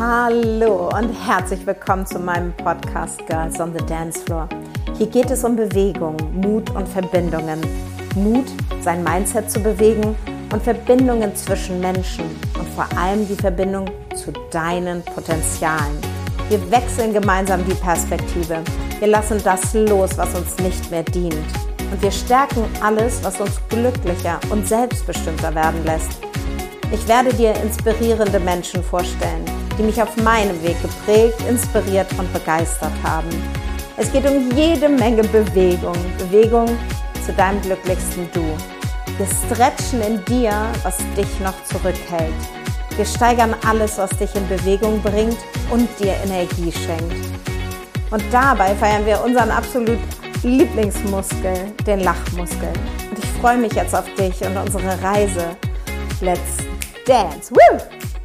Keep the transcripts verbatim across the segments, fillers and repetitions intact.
Hallo und herzlich willkommen zu meinem Podcast Girls on the Dance Floor. Hier geht es um Bewegung, Mut und Verbindungen. Mut, sein Mindset zu bewegen und Verbindungen zwischen Menschen und vor allem die Verbindung zu deinen Potenzialen. Wir wechseln gemeinsam die Perspektive. Wir lassen das los, was uns nicht mehr dient. Und wir stärken alles, was uns glücklicher und selbstbestimmter werden lässt. Ich werde dir inspirierende Menschen vorstellen, die mich auf meinem Weg geprägt, inspiriert und begeistert haben. Es geht um jede Menge Bewegung, Bewegung zu deinem glücklichsten Du. Wir stretchen in dir, was dich noch zurückhält. Wir steigern alles, was dich in Bewegung bringt und dir Energie schenkt. Und dabei feiern wir unseren absolut Lieblingsmuskel, den Lachmuskel. Und ich freue mich jetzt auf dich und unsere Reise. Let's dance! Woo!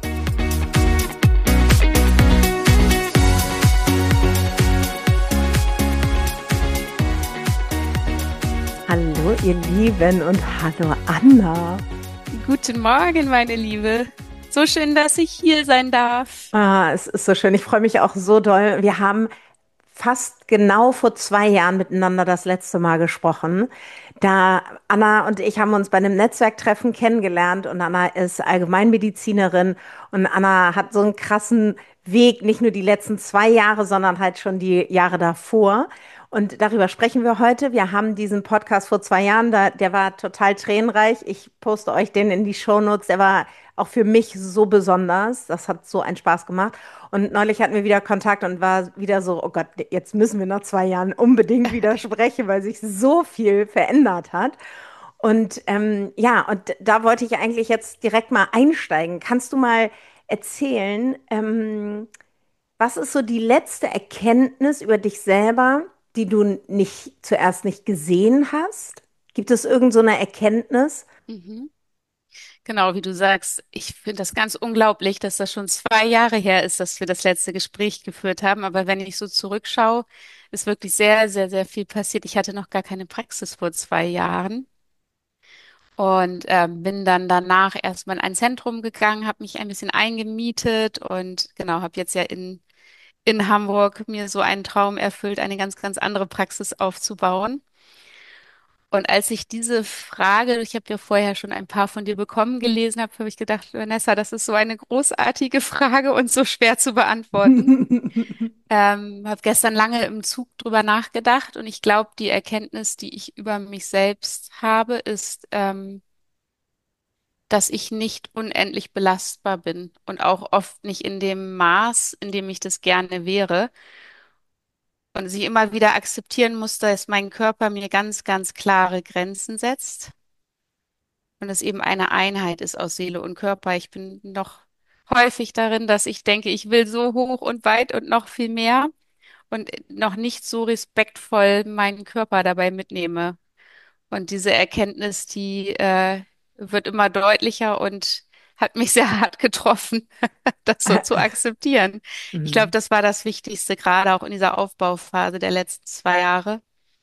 Hallo ihr Lieben und hallo Anna. Guten Morgen, meine Liebe. So schön, dass ich hier sein darf. Ah, es ist so schön. Ich freue mich auch so doll. Wir haben fast genau vor zwei Jahren miteinander das letzte Mal gesprochen. Da Anna und ich haben uns bei einem Netzwerktreffen kennengelernt und Anna ist Allgemeinmedizinerin und Anna hat so einen krassen Weg, nicht nur die letzten zwei Jahre, sondern halt schon die Jahre davor. Und darüber sprechen wir heute. Wir haben diesen Podcast vor zwei Jahren, da, der war total tränenreich. Ich poste euch den in die Shownotes. Der war auch für mich so besonders. Das hat so einen Spaß gemacht. Und neulich hatten wir wieder Kontakt und war wieder so, oh Gott, jetzt müssen wir nach zwei Jahren unbedingt wieder sprechen, weil sich so viel verändert hat. Und ähm, ja, und da wollte ich eigentlich jetzt direkt mal einsteigen. Kannst du mal erzählen, ähm, was ist so die letzte Erkenntnis über dich selber, die du nicht zuerst nicht gesehen hast? Gibt es irgend so eine Erkenntnis? Mhm. Genau, wie du sagst, ich finde das ganz unglaublich, dass das schon zwei Jahre her ist, dass wir das letzte Gespräch geführt haben. Aber wenn ich so zurückschaue, ist wirklich sehr, sehr, sehr viel passiert. Ich hatte noch gar keine Praxis vor zwei Jahren und ähm, bin dann danach erstmal in ein Zentrum gegangen, habe mich ein bisschen eingemietet und genau, habe jetzt ja in, in Hamburg mir so einen Traum erfüllt, eine ganz, ganz andere Praxis aufzubauen. Und als ich diese Frage, ich habe ja vorher schon ein paar von dir bekommen, gelesen habe, habe ich gedacht, Vanessa, das ist so eine großartige Frage und so schwer zu beantworten. Ähm, habe gestern lange im Zug drüber nachgedacht und ich glaube, die Erkenntnis, die ich über mich selbst habe, ist, ähm, dass ich nicht unendlich belastbar bin und auch oft nicht in dem Maß, in dem ich das gerne wäre. Und dass ich immer wieder akzeptieren muss, dass mein Körper mir ganz, ganz klare Grenzen setzt und es eben eine Einheit ist aus Seele und Körper. Ich bin noch häufig darin, dass ich denke, ich will so hoch und weit und noch viel mehr und noch nicht so respektvoll meinen Körper dabei mitnehme. Und diese Erkenntnis, die äh, wird immer deutlicher und hat mich sehr hart getroffen, das so zu akzeptieren. Ich glaube, Mhm. das war das Wichtigste, gerade auch in dieser Aufbauphase der letzten zwei Jahre,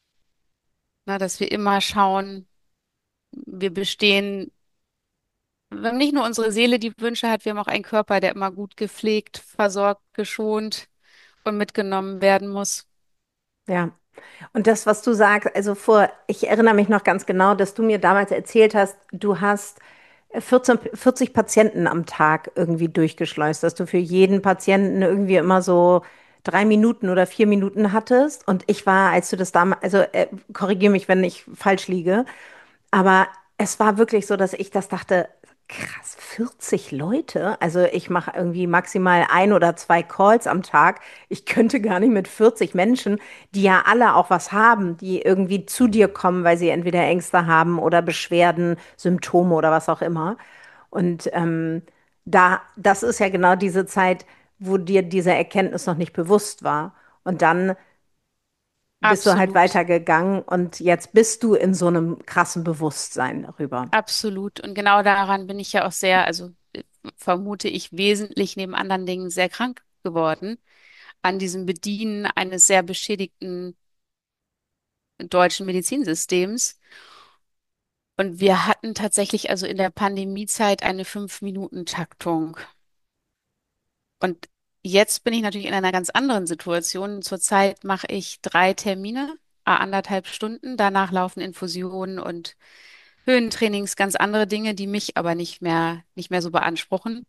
na, dass wir immer schauen, wir bestehen. Wir haben nicht nur unsere Seele, die Wünsche hat, wir haben auch einen Körper, der immer gut gepflegt, versorgt, geschont und mitgenommen werden muss. Ja. Und das, was du sagst, also vor, ich erinnere mich noch ganz genau, dass du mir damals erzählt hast, du hast vierzehn, vierzig Patienten am Tag irgendwie durchgeschleust, dass du für jeden Patienten irgendwie immer so drei Minuten oder vier Minuten hattest. Und ich war, als du das damals, also äh, korrigiere mich, wenn ich falsch liege, aber es war wirklich so, dass ich das dachte, krass, vierzig Leute? Also ich mache irgendwie maximal ein oder zwei Calls am Tag. Ich könnte gar nicht mit vierzig Menschen, die ja alle auch was haben, die irgendwie zu dir kommen, weil sie entweder Ängste haben oder Beschwerden, Symptome oder was auch immer. Und ähm, da, das ist ja genau diese Zeit, wo dir diese Erkenntnis noch nicht bewusst war. Und dann bist du halt Absolut, weitergegangen und jetzt bist du in so einem krassen Bewusstsein darüber. absolut. Und genau daran bin ich ja auch sehr, also äh, vermute ich, wesentlich neben anderen Dingen sehr krank geworden. An diesem Bedienen eines sehr beschädigten deutschen Medizinsystems. Und wir hatten tatsächlich also in der Pandemiezeit eine Fünf-Minuten-Taktung. jetzt bin ich natürlich in einer ganz anderen Situation. Zurzeit mache ich drei Termine, a anderthalb Stunden. Danach laufen Infusionen und Höhentrainings, ganz andere Dinge, die mich aber nicht mehr, nicht mehr so beanspruchen.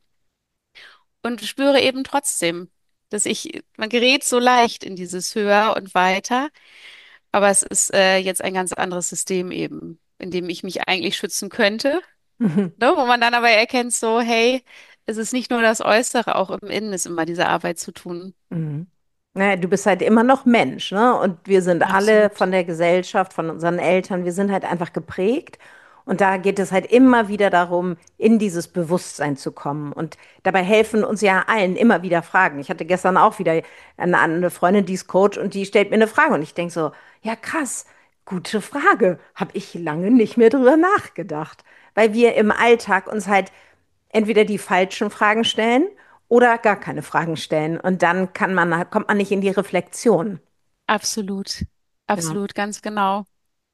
Und spüre eben trotzdem, dass ich, man gerät so leicht in dieses Höher und weiter. Aber es ist äh, jetzt ein ganz anderes System eben, in dem ich mich eigentlich schützen könnte, ne? Wo man dann aber erkennt, so, hey, es ist nicht nur das Äußere, auch im Innen ist immer diese Arbeit zu tun. Mhm. Naja, du bist halt immer noch Mensch, ne? Und wir sind alle Absolut. von der Gesellschaft, von unseren Eltern, wir sind halt einfach geprägt. Und da geht es halt immer wieder darum, in dieses Bewusstsein zu kommen. Und dabei helfen uns ja allen immer wieder Fragen. Ich hatte gestern auch wieder eine, eine Freundin, die ist Coach und die stellt mir eine Frage. Und ich denke so, ja krass, gute Frage. Habe ich lange nicht mehr drüber nachgedacht. Weil wir im Alltag uns halt entweder die falschen Fragen stellen oder gar keine Fragen stellen. Und dann kann man, kommt man nicht in die Reflexion. Absolut. Ja. Absolut, ganz genau.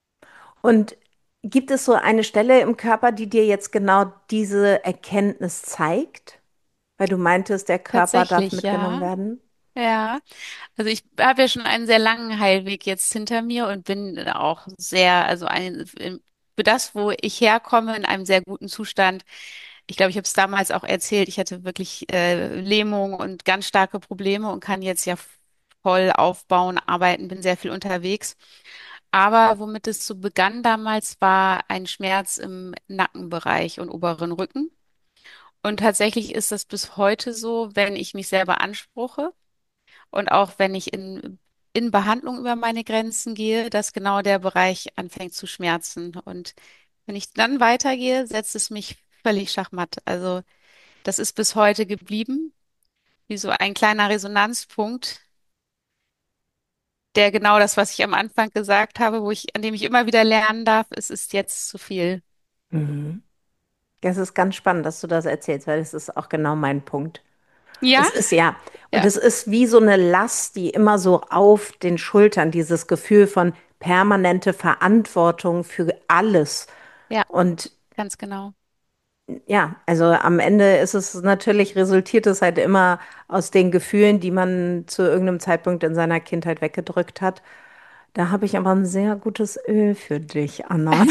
Und gibt es so eine Stelle im Körper, die dir jetzt genau diese Erkenntnis zeigt? Weil du meintest, der Körper darf Tatsächlich, mitgenommen ja. werden? Ja. Also ich habe ja schon einen sehr langen Heilweg jetzt hinter mir und bin auch sehr, also ein, für das, wo ich herkomme, in einem sehr guten Zustand. Ich glaube, ich habe es damals auch erzählt. Ich hatte wirklich äh, Lähmung und ganz starke Probleme und kann jetzt ja voll aufbauen, arbeiten, bin sehr viel unterwegs. Aber womit es so begann damals, war ein Schmerz im Nackenbereich und oberen Rücken. Und tatsächlich ist das bis heute so, wenn ich mich selber anspruche und auch wenn ich in, in Behandlung über meine Grenzen gehe, dass genau der Bereich anfängt zu schmerzen. Und wenn ich dann weitergehe, setzt es mich völlig schachmatt. Also das ist bis heute geblieben, wie so ein kleiner Resonanzpunkt, der genau das, was ich am Anfang gesagt habe, wo ich, an dem ich immer wieder lernen darf, es ist jetzt zu viel. Mhm. Das ist ganz spannend, dass du das erzählst, weil das ist auch genau mein Punkt. Ja, Es ist ja, und ja, es ist wie so eine Last, die immer so auf den Schultern, dieses Gefühl von permanente Verantwortung für alles. ja, Und ganz genau. ja, also am Ende ist es natürlich, resultiert es halt immer aus den Gefühlen, die man zu irgendeinem Zeitpunkt in seiner Kindheit weggedrückt hat. Da habe ich aber ein sehr gutes Öl für dich, Anna.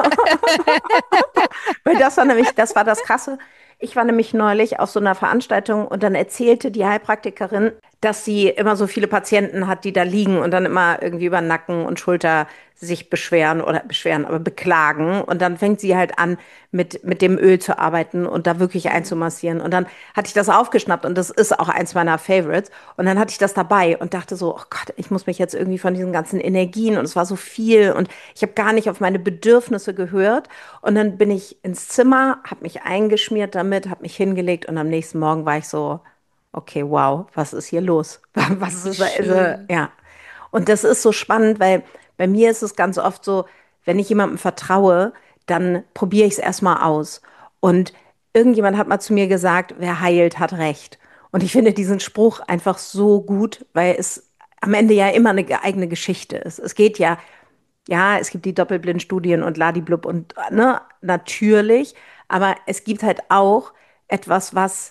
Weil das war nämlich, das war das Krasse. Ich war nämlich neulich auf so einer Veranstaltung und dann erzählte die Heilpraktikerin, dass sie immer so viele Patienten hat, die da liegen und dann immer irgendwie über Nacken und Schulter sich beschweren oder beschweren, aber beklagen. Und dann fängt sie halt an, mit, mit dem Öl zu arbeiten und da wirklich Mhm. einzumassieren. Und dann hatte ich das aufgeschnappt und das ist auch eins meiner Favorites. Und dann hatte ich das dabei und dachte so, oh Gott, ich muss mich jetzt irgendwie von diesen ganzen Energien und es war so viel und ich habe gar nicht auf meine Bedürfnisse gehört. Und dann bin ich ins Zimmer, habe mich eingeschmiert damit, habe mich hingelegt und am nächsten Morgen war ich so, okay, wow, was ist hier los? Was Wie ist, also, schön. ja. Und das ist so spannend, weil bei mir ist es ganz oft so, wenn ich jemandem vertraue, dann probiere ich es erstmal aus. Und irgendjemand hat mal zu mir gesagt, wer heilt, hat Recht. Und ich finde diesen Spruch einfach so gut, weil es am Ende ja immer eine eigene Geschichte ist. Es geht ja, ja, es gibt die Doppelblindstudien und Ladiblub und ne, natürlich, aber es gibt halt auch etwas, was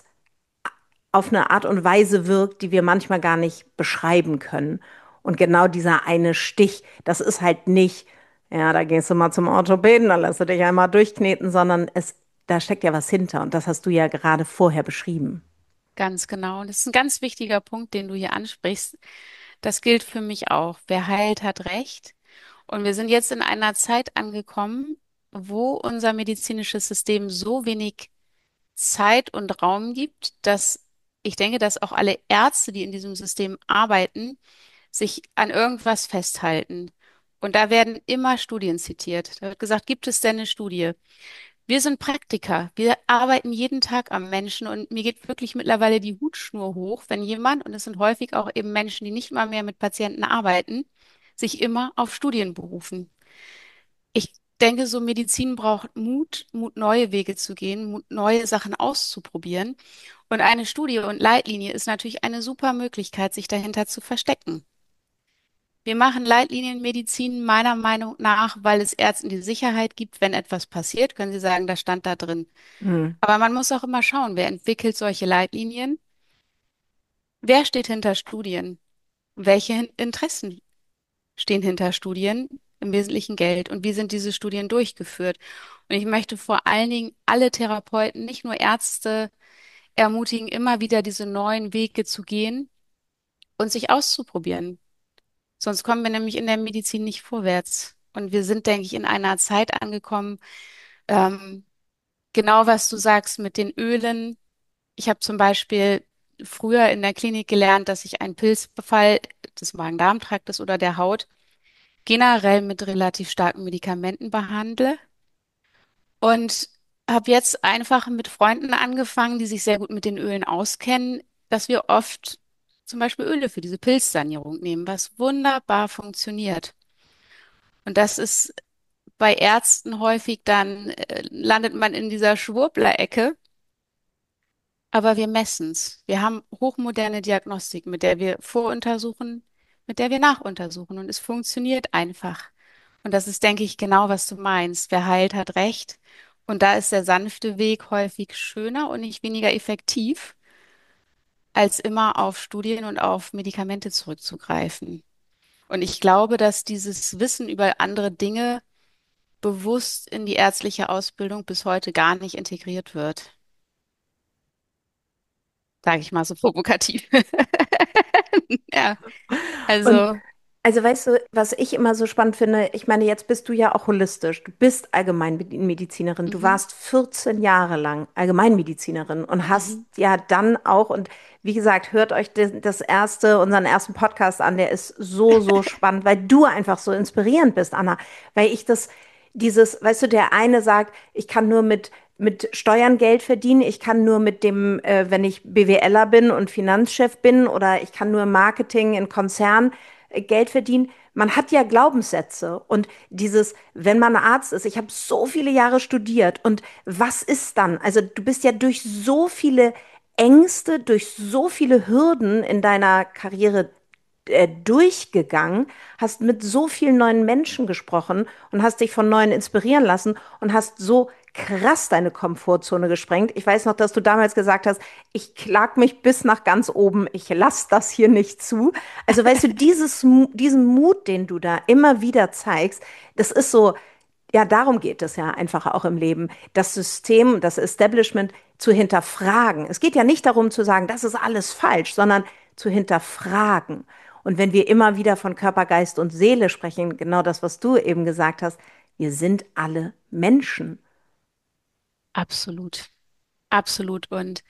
auf eine Art und Weise wirkt, die wir manchmal gar nicht beschreiben können. Und genau dieser eine Stich, das ist halt nicht, ja, da gehst du mal zum Orthopäden, dann lässt du dich einmal durchkneten, sondern es, da steckt ja was hinter. Und das hast du ja gerade vorher beschrieben. Ganz genau. Und das ist ein ganz wichtiger Punkt, den du hier ansprichst. Das gilt für mich auch. Wer heilt, hat Recht. Und wir sind jetzt in einer Zeit angekommen, wo unser medizinisches System so wenig Zeit und Raum gibt, dass ich denke, dass auch alle Ärzte, die in diesem System arbeiten, sich an irgendwas festhalten. Und da werden immer Studien zitiert. Da wird gesagt, gibt es denn eine Studie? Wir sind Praktiker. Wir arbeiten jeden Tag am Menschen und mir geht wirklich mittlerweile die Hutschnur hoch, wenn jemand, und es sind häufig auch eben Menschen, die nicht mal mehr mit Patienten arbeiten, sich immer auf Studien berufen. Ich denke, so Medizin braucht Mut, Mut, neue Wege zu gehen, Mut, neue Sachen auszuprobieren. Und eine Studie und Leitlinie ist natürlich eine super Möglichkeit, sich dahinter zu verstecken. Wir machen Leitlinienmedizin meiner Meinung nach, weil es Ärzten die Sicherheit gibt, wenn etwas passiert, können sie sagen, das stand da drin. Hm. Aber man muss auch immer schauen, wer entwickelt solche Leitlinien wer steht hinter Studien? Welche Hin- Interessen stehen hinter Studien? Im Wesentlichen Geld. Und wie sind diese Studien durchgeführt? Und ich möchte vor allen Dingen alle Therapeuten, nicht nur Ärzte, ermutigen, immer wieder diese neuen Wege zu gehen und sich auszuprobieren. Sonst kommen wir nämlich in der Medizin nicht vorwärts. Und wir sind, denke ich, in einer Zeit angekommen, ähm, genau was du sagst mit den Ölen. Ich habe zum Beispiel früher in der Klinik gelernt, dass ich einen Pilzbefall des Magen-Darm-Traktes oder der Haut generell mit relativ starken Medikamenten behandle und habe jetzt einfach mit Freunden angefangen, die sich sehr gut mit den Ölen auskennen, dass wir oft zum Beispiel Öle für diese Pilzsanierung nehmen, was wunderbar funktioniert. Und das ist bei Ärzten häufig dann, äh, landet man in dieser Schwurbler-Ecke. Aber wir messen's. Wir haben hochmoderne Diagnostik, mit der wir voruntersuchen, mit der wir nachuntersuchen. Und es funktioniert einfach. Und das ist, denke ich, genau, was du meinst. Wer heilt, hat recht. Und da ist der sanfte Weg häufig schöner und nicht weniger effektiv, als immer auf Studien und auf Medikamente zurückzugreifen. Und ich glaube, dass dieses Wissen über andere Dinge bewusst in die ärztliche Ausbildung bis heute gar nicht integriert wird. Sage ich mal so provokativ. Ja, Und also, also weißt du, was ich immer so spannend finde, ich meine, jetzt bist du ja auch holistisch. Du bist Allgemeinmedizinerin. Du mhm, warst vierzehn Jahre lang Allgemeinmedizinerin und hast mhm, ja dann auch, und wie gesagt, hört euch das, das erste, unseren ersten Podcast an, der ist so, so spannend, weil du einfach so inspirierend bist, Anna. Weil ich das, dieses, weißt du, der eine sagt, ich kann nur mit mit Steuern Geld verdienen. Ich kann nur mit dem, äh, wenn ich BWLer bin und Finanzchef bin, oder ich kann nur im Marketing in Konzernen äh, Geld verdienen. Man hat ja Glaubenssätze und dieses, wenn man Arzt ist, ich habe so viele Jahre studiert und was ist dann? Also du bist ja durch so viele Ängste, durch so viele Hürden in deiner Karriere äh, durchgegangen, hast mit so vielen neuen Menschen gesprochen und hast dich von neuen inspirieren lassen und hast so krass deine Komfortzone gesprengt. Ich weiß noch, dass du damals gesagt hast, ich klag mich bis nach ganz oben, ich lass das hier nicht zu. Also weißt du, dieses, Mu- diesen Mut, den du da immer wieder zeigst, das ist so, ja, darum geht es ja einfach auch im Leben, das System, das Establishment zu hinterfragen. Es geht ja nicht darum zu sagen, das ist alles falsch, sondern zu hinterfragen. Und wenn wir immer wieder von Körper, Geist und Seele sprechen, genau das, was du eben gesagt hast, wir sind alle Menschen. absolut, absolut. Und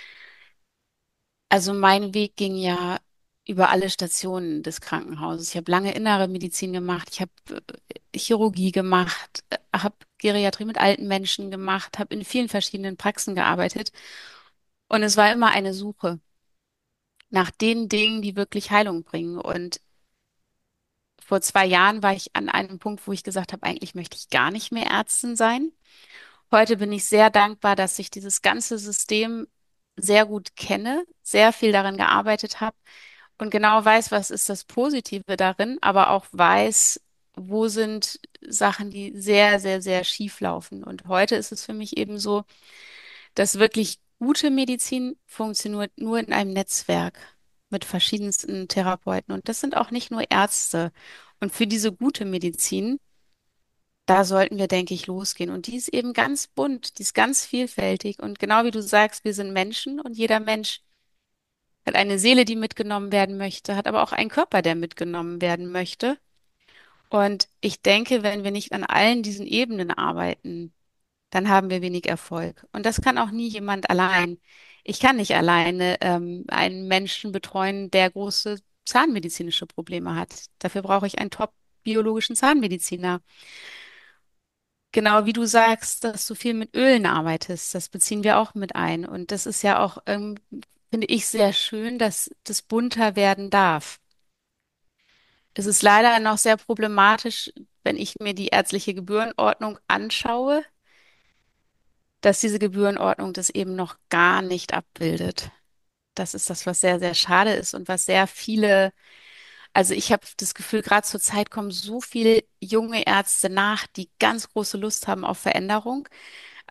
also mein Weg ging ja über alle Stationen des Krankenhauses. Ich habe lange innere Medizin gemacht, ich habe äh, Chirurgie gemacht, habe Geriatrie mit alten Menschen gemacht, habe in vielen verschiedenen Praxen gearbeitet. Und es war immer eine Suche nach den Dingen, die wirklich Heilung bringen. Und vor zwei Jahren war ich an einem Punkt, wo ich gesagt habe, eigentlich möchte ich gar nicht mehr Ärztin sein. Heute bin ich sehr dankbar, dass ich dieses ganze System sehr gut kenne, sehr viel darin gearbeitet habe und genau weiß, was ist das Positive darin, aber auch weiß, wo sind Sachen, die sehr, sehr, sehr schief laufen. Und heute ist es für mich eben so, dass wirklich gute Medizin funktioniert nur in einem Netzwerk mit verschiedensten Therapeuten. Und das sind auch nicht nur Ärzte. Und für diese gute Medizin, da sollten wir, denke ich, losgehen. Und die ist eben ganz bunt, die ist ganz vielfältig. Und genau wie du sagst, wir sind Menschen und jeder Mensch hat eine Seele, die mitgenommen werden möchte, hat aber auch einen Körper, der mitgenommen werden möchte. Und ich denke, wenn wir nicht an allen diesen Ebenen arbeiten, dann haben wir wenig Erfolg. Und das kann auch nie jemand allein. Ich kann nicht alleine ähm, einen Menschen betreuen, der große zahnmedizinische Probleme hat. Dafür brauche ich einen top-biologischen Zahnmediziner. Genau wie du sagst, dass du viel mit Ölen arbeitest, das beziehen wir auch mit ein. Und das ist ja auch, ähm, finde ich, sehr schön, dass das bunter werden darf. Es ist leider noch sehr problematisch, wenn ich mir die ärztliche Gebührenordnung anschaue, dass diese Gebührenordnung das eben noch gar nicht abbildet. Das ist das, was sehr, sehr schade ist und was sehr viele, also ich habe das Gefühl, gerade zur Zeit kommen so viele junge Ärzte nach, die ganz große Lust haben auf Veränderung.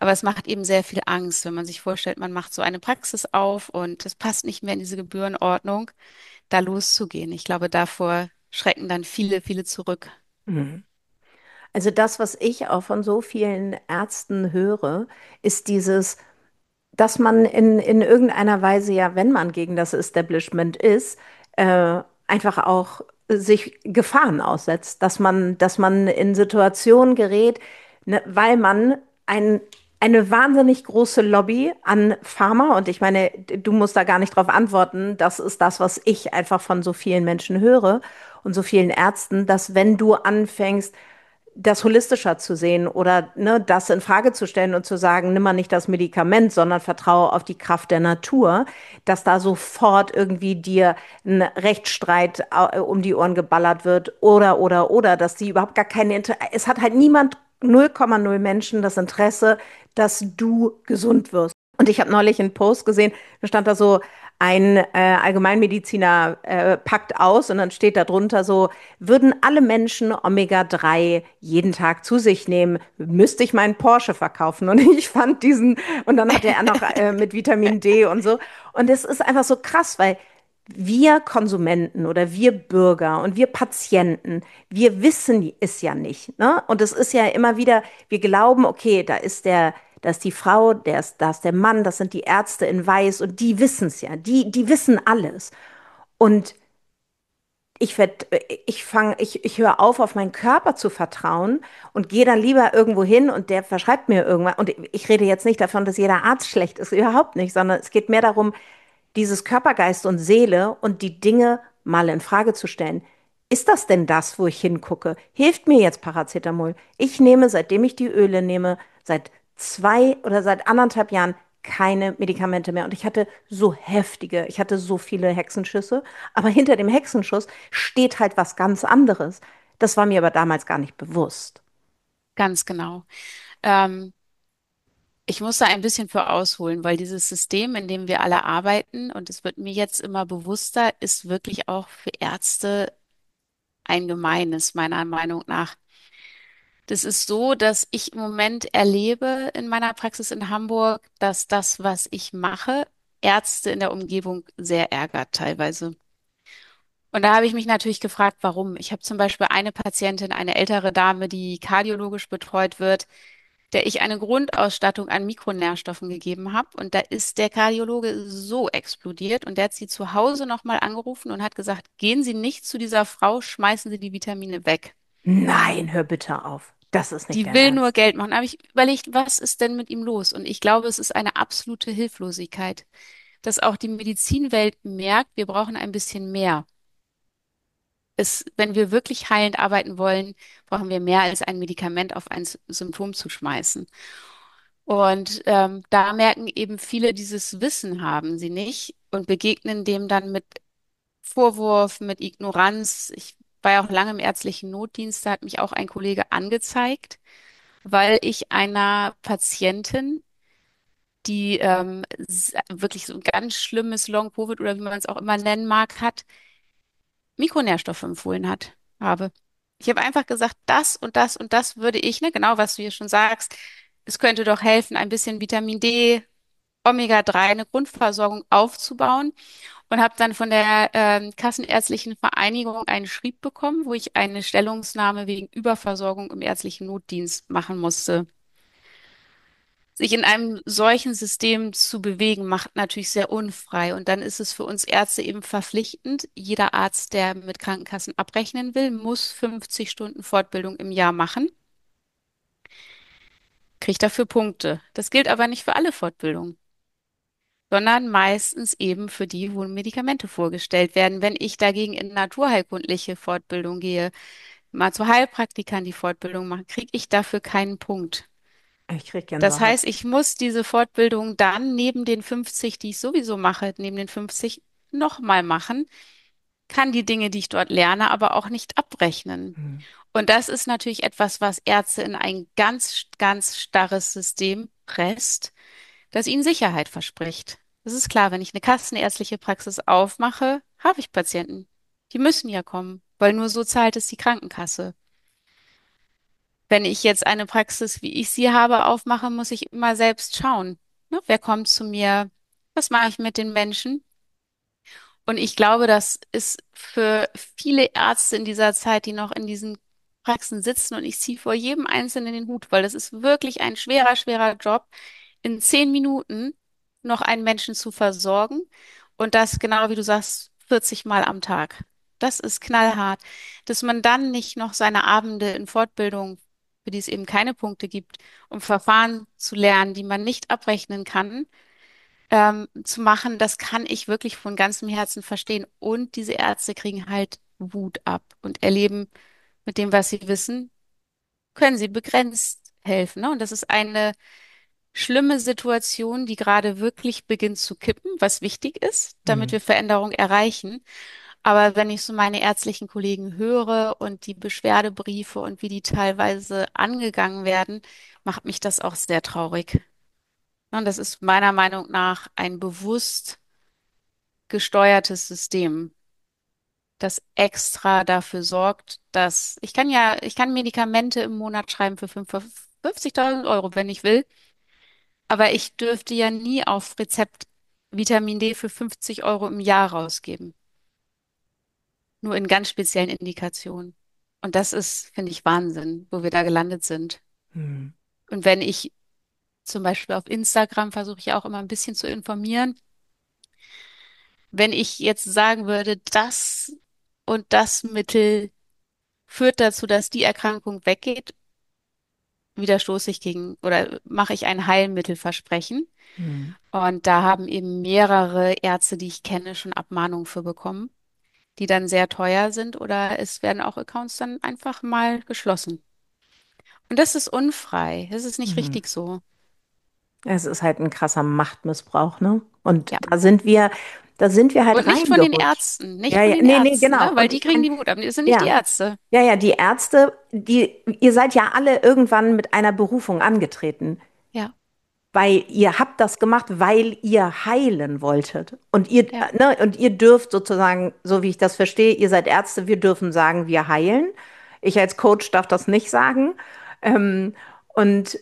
Aber es macht eben sehr viel Angst, wenn man sich vorstellt, man macht so eine Praxis auf und es passt nicht mehr in diese Gebührenordnung, da loszugehen. Ich glaube, davor schrecken dann viele, viele zurück. Mhm. Also das, was ich auch von so vielen Ärzten höre, ist dieses, dass man in, in irgendeiner Weise ja, wenn man gegen das Establishment ist, äh, einfach auch sich Gefahren aussetzt, dass man, dass man in Situationen gerät, ne, weil man ein, eine wahnsinnig große Lobby an Pharma, und ich meine, du musst da gar nicht drauf antworten, das ist das, was ich einfach von so vielen Menschen höre und so vielen Ärzten, dass wenn du anfängst, das holistischer zu sehen oder ne, das in Frage zu stellen und zu sagen, nimm mal nicht das Medikament, sondern vertraue auf die Kraft der Natur, dass da sofort irgendwie dir ein Rechtsstreit äh, um die Ohren geballert wird oder, oder, oder, dass die überhaupt gar keine, Inter es hat halt niemand, null Komma null Menschen das Interesse, dass du gesund wirst. Und ich habe neulich einen Post gesehen, da stand da so, ein äh, Allgemeinmediziner äh, packt aus und dann steht da drunter so, würden alle Menschen Omega drei jeden Tag zu sich nehmen, müsste ich meinen Porsche verkaufen. Und ich fand diesen, und dann hatte er noch äh, mit Vitamin D und so. Und es ist einfach so krass, weil wir Konsumenten oder wir Bürger und wir Patienten, wir wissen es ja nicht, ne? Und es ist ja immer wieder, wir glauben, okay, da ist der, da ist die Frau, der ist, da ist der Mann, das sind die Ärzte in Weiß und die wissen es ja, die, die wissen alles. Und ich werd, ich fange, ich, ich höre auf, auf meinen Körper zu vertrauen und gehe dann lieber irgendwo hin und der verschreibt mir irgendwas. Und ich rede jetzt nicht davon, dass jeder Arzt schlecht ist, überhaupt nicht, sondern es geht mehr darum, dieses Körper, Geist und Seele und die Dinge mal in Frage zu stellen. Ist das denn das, wo ich hingucke? Hilft mir jetzt Paracetamol? Ich nehme, seitdem ich die Öle nehme, seit zwei oder seit anderthalb Jahren keine Medikamente mehr. Und ich hatte so heftige, ich hatte so viele Hexenschüsse. Aber hinter dem Hexenschuss steht halt was ganz anderes. Das war mir aber damals gar nicht bewusst. Ganz genau. Ähm, Ich muss da ein bisschen für ausholen, weil dieses System, in dem wir alle arbeiten, und es wird mir jetzt immer bewusster, ist wirklich auch für Ärzte ein gemeines, meiner Meinung nach. Das ist so, dass ich im Moment erlebe in meiner Praxis in Hamburg, dass das, was ich mache, Ärzte in der Umgebung sehr ärgert teilweise. Und da habe ich mich natürlich gefragt, warum. Ich habe zum Beispiel eine Patientin, eine ältere Dame, die kardiologisch betreut wird, der ich eine Grundausstattung an Mikronährstoffen gegeben habe. Und da ist der Kardiologe so explodiert und der hat sie zu Hause nochmal angerufen und hat gesagt, gehen Sie nicht zu dieser Frau, schmeißen Sie die Vitamine weg. Nein, hör bitte auf. Das ist nicht Die dein will nur Ernst. Geld machen. Da habe ich überlegt, was ist denn mit ihm los? Und ich glaube, es ist eine absolute Hilflosigkeit, dass auch die Medizinwelt merkt, wir brauchen ein bisschen mehr. Es, wenn wir wirklich heilend arbeiten wollen, brauchen wir mehr als ein Medikament auf ein S- Symptom zu schmeißen. Und ähm, da merken eben viele, dieses Wissen haben sie nicht und begegnen dem dann mit Vorwurf, mit Ignoranz. Ich war ja auch lange im ärztlichen Notdienst, da hat mich auch ein Kollege angezeigt, weil ich einer Patientin, die ähm, s- wirklich so ein ganz schlimmes Long-Covid oder wie man es auch immer nennen mag, hat, Mikronährstoffe empfohlen hat, habe. Ich habe einfach gesagt, das und das und das würde ich, ne, genau was du hier schon sagst, es könnte doch helfen, ein bisschen Vitamin D, Omega drei, eine Grundversorgung aufzubauen und habe dann von der ähm, Kassenärztlichen Vereinigung einen Schrieb bekommen, wo ich eine Stellungnahme wegen Überversorgung im ärztlichen Notdienst machen musste. Sich in einem solchen System zu bewegen, macht natürlich sehr unfrei. Und dann ist es für uns Ärzte eben verpflichtend. Jeder Arzt, der mit Krankenkassen abrechnen will, muss fünfzig Stunden Fortbildung im Jahr machen, kriegt dafür Punkte. Das gilt aber nicht für alle Fortbildungen, sondern meistens eben für die, wo Medikamente vorgestellt werden. Wenn ich dagegen in naturheilkundliche Fortbildung gehe, mal zu Heilpraktikern die Fortbildung mache, kriege ich dafür keinen Punkt. Ich krieg Das Gänsehaut. heißt, ich muss diese Fortbildung dann neben den fünfzig, die ich sowieso mache, neben den fünfzig nochmal machen, kann die Dinge, die ich dort lerne, aber auch nicht abrechnen. Hm. Und das ist natürlich etwas, was Ärzte in ein ganz, ganz starres System presst, das ihnen Sicherheit verspricht. Das ist klar, wenn ich eine kassenärztliche Praxis aufmache, habe ich Patienten. Die müssen ja kommen, weil nur so zahlt es die Krankenkasse. wenn ich jetzt eine Praxis, wie ich sie habe, aufmache, muss ich immer selbst schauen. Ne? Wer kommt zu mir? Was mache ich mit den Menschen? Und ich glaube, das ist für viele Ärzte in dieser Zeit, die noch in diesen Praxen sitzen, und ich ziehe vor jedem Einzelnen den Hut, weil das ist wirklich ein schwerer, schwerer Job, in zehn Minuten noch einen Menschen zu versorgen und das genau wie du sagst, vierzig Mal am Tag. Das ist knallhart, dass man dann nicht noch seine Abende in Fortbildung, für die es eben keine Punkte gibt, um Verfahren zu lernen, die man nicht abrechnen kann, ähm, zu machen, das kann ich wirklich von ganzem Herzen verstehen. Und diese Ärzte kriegen halt Wut ab und erleben mit dem, was sie wissen, können sie begrenzt helfen. Ne? Und das ist eine schlimme Situation, die gerade wirklich beginnt zu kippen, was wichtig ist, damit Mhm. wir Veränderung erreichen. Aber wenn ich so meine ärztlichen Kollegen höre und die Beschwerdebriefe und wie die teilweise angegangen werden, macht mich das auch sehr traurig. Und das ist meiner Meinung nach ein bewusst gesteuertes System, das extra dafür sorgt, dass ich kann ja, ich kann Medikamente im Monat schreiben für fünfzigtausend Euro, wenn ich will, aber ich dürfte ja nie auf Rezept Vitamin D für fünfzig Euro im Jahr rausgeben. Nur in ganz speziellen Indikationen. Und das ist, finde ich, Wahnsinn, wo wir da gelandet sind. Mhm. Und wenn ich zum Beispiel auf Instagram versuche ich auch immer ein bisschen zu informieren, wenn ich jetzt sagen würde, das und das Mittel führt dazu, dass die Erkrankung weggeht, widerstoße ich gegen oder mache ich ein Heilmittelversprechen. Mhm. Und da haben eben mehrere Ärzte, die ich kenne, schon Abmahnungen für bekommen, die dann sehr teuer sind, oder es werden auch Accounts dann einfach mal geschlossen. Und das ist unfrei. Das ist nicht Mhm. richtig so. Es ist halt ein krasser Machtmissbrauch, ne? Und Ja. da sind wir, da sind wir halt Und nicht von den reingerutscht. Ärzten, nicht Ja, von ja, den nee, nee, Ärzten, genau. ne? Weil Und die ich kriegen meine, die Wut ab. Das sind nicht die ja, Ärzte. ja, ja, die Ärzte, die, ihr seid ja alle irgendwann mit einer Berufung angetreten. Ja, Weil ihr habt das gemacht, weil ihr heilen wolltet. Und ihr, ja, ne, und ihr dürft sozusagen, so wie ich das verstehe, ihr seid Ärzte, wir dürfen sagen, wir heilen. Ich als Coach darf das nicht sagen. Ähm, und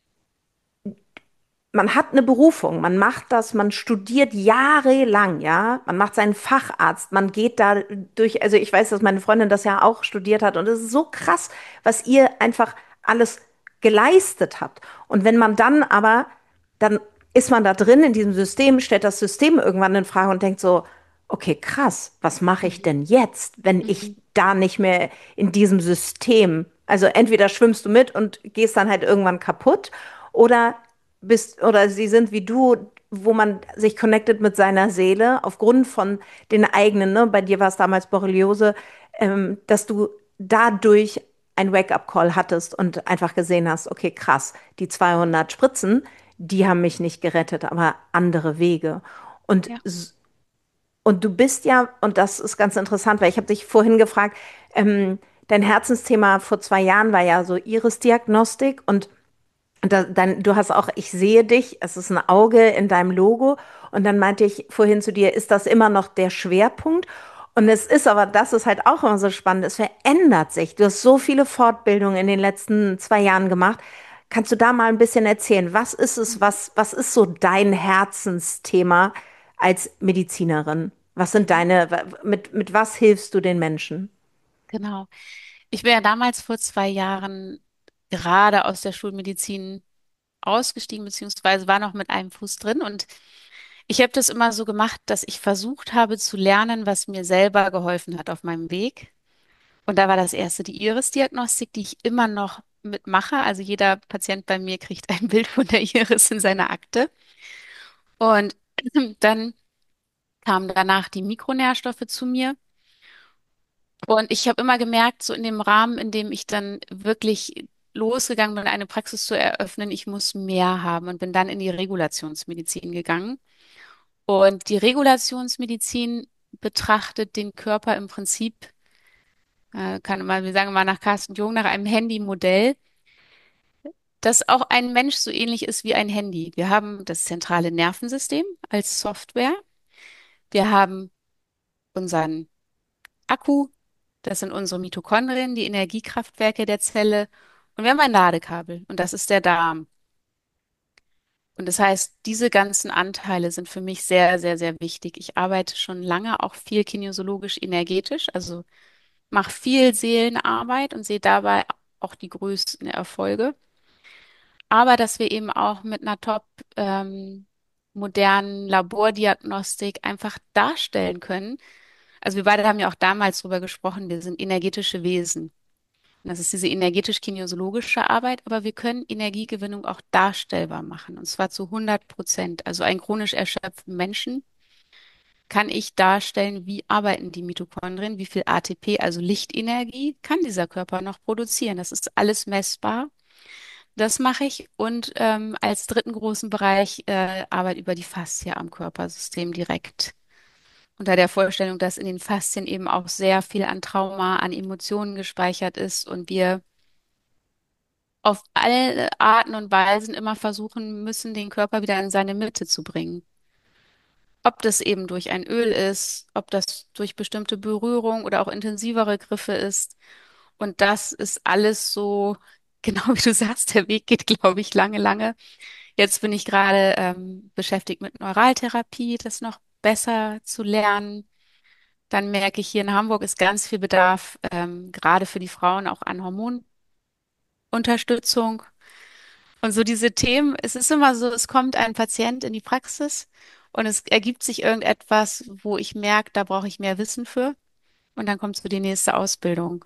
man hat eine Berufung, man macht das, man studiert jahrelang, ja, man macht seinen Facharzt, man geht da durch, also ich weiß, dass meine Freundin das ja auch studiert hat und es ist so krass, was ihr einfach alles geleistet habt. Und wenn man dann aber, dann ist man da drin in diesem System, stellt das System irgendwann in Frage und denkt so, okay, krass, was mache ich mhm. denn jetzt, wenn ich Mhm. da nicht mehr in diesem System, also entweder schwimmst du mit und gehst dann halt irgendwann kaputt oder bist oder sie sind wie du, wo man sich connectet mit seiner Seele aufgrund von den eigenen, ne, bei dir war es damals Borreliose, ähm, dass du dadurch ein Wake-up-Call hattest und einfach gesehen hast, okay, krass, die zweihundert Spritzen, die haben mich nicht gerettet, aber andere Wege. Und Ja, und du bist ja, und das ist ganz interessant, weil ich habe dich vorhin gefragt, ähm, dein Herzensthema vor zwei Jahren war ja so Iris-Diagnostik und da, dann, du hast auch, ich sehe dich, es ist ein Auge in deinem Logo. Und dann meinte ich vorhin zu dir, ist das immer noch der Schwerpunkt? Und es ist aber, das ist halt auch immer so spannend, es verändert sich. Du hast so viele Fortbildungen in den letzten zwei Jahren gemacht. Kannst du da mal ein bisschen erzählen? Was ist es, mhm. was, was ist so dein Herzensthema als Medizinerin? Was sind Mhm. deine, mit, mit was hilfst du den Menschen? Genau. Ich bin ja damals vor zwei Jahren gerade aus der Schulmedizin ausgestiegen, beziehungsweise war noch mit einem Fuß drin. Und ich habe das immer so gemacht, dass ich versucht habe zu lernen, was mir selber geholfen hat auf meinem Weg. Und da war das erste die Iris-Diagnostik, die ich immer noch mitmache. Also jeder Patient bei mir kriegt ein Bild von der Iris in seiner Akte. Und dann kamen danach die Mikronährstoffe zu mir. Und ich habe immer gemerkt, so in dem Rahmen, in dem ich dann wirklich losgegangen bin, eine Praxis zu eröffnen, ich muss mehr haben, und bin dann in die Regulationsmedizin gegangen. Und die Regulationsmedizin betrachtet den Körper im Prinzip, äh, kann man, wir sagen mal nach Carsten Jung, nach einem Handymodell, dass auch ein Mensch so ähnlich ist wie ein Handy. Wir haben das zentrale Nervensystem als Software. Wir haben unseren Akku, das sind unsere Mitochondrien, die Energiekraftwerke der Zelle. Und wir haben ein Ladekabel und das ist der Darm. Und das heißt, diese ganzen Anteile sind für mich sehr, sehr, sehr wichtig. Ich arbeite schon lange auch viel kinesiologisch energetisch, also mache viel Seelenarbeit und sehe dabei auch die größten Erfolge. Aber dass wir eben auch mit einer top ähm, modernen Labordiagnostik einfach darstellen können. Also wir beide haben ja auch damals drüber gesprochen, wir sind energetische Wesen. Und das ist diese energetisch-kinesiologische Arbeit, aber wir können Energiegewinnung auch darstellbar machen, und zwar zu hundert Prozent. Also einen chronisch erschöpften Menschen kann ich darstellen, wie arbeiten die Mitochondrien, wie viel A T P, also Lichtenergie, kann dieser Körper noch produzieren. Das ist alles messbar. Das mache ich. Und ähm, als dritten großen Bereich äh, Arbeit über die Faszie am Körpersystem direkt. Unter der Vorstellung, dass in den Faszien eben auch sehr viel an Trauma, an Emotionen gespeichert ist und wir auf alle Arten und Weisen immer versuchen müssen, den Körper wieder in seine Mitte zu bringen. Ob das eben durch ein Öl ist, ob das durch bestimmte Berührung oder auch intensivere Griffe ist. Und das ist alles so, genau wie du sagst, der Weg geht, glaube ich, lange, lange. Jetzt bin ich gerade ähm, beschäftigt mit Neuraltherapie, das noch besser zu lernen. Dann merke ich, hier in Hamburg ist ganz viel Bedarf, ähm, gerade für die Frauen auch an Hormonunterstützung. Und so diese Themen, es ist immer so, es kommt ein Patient in die Praxis und es ergibt sich irgendetwas, wo ich merke, da brauche ich mehr Wissen für. Und dann kommt so die nächste Ausbildung.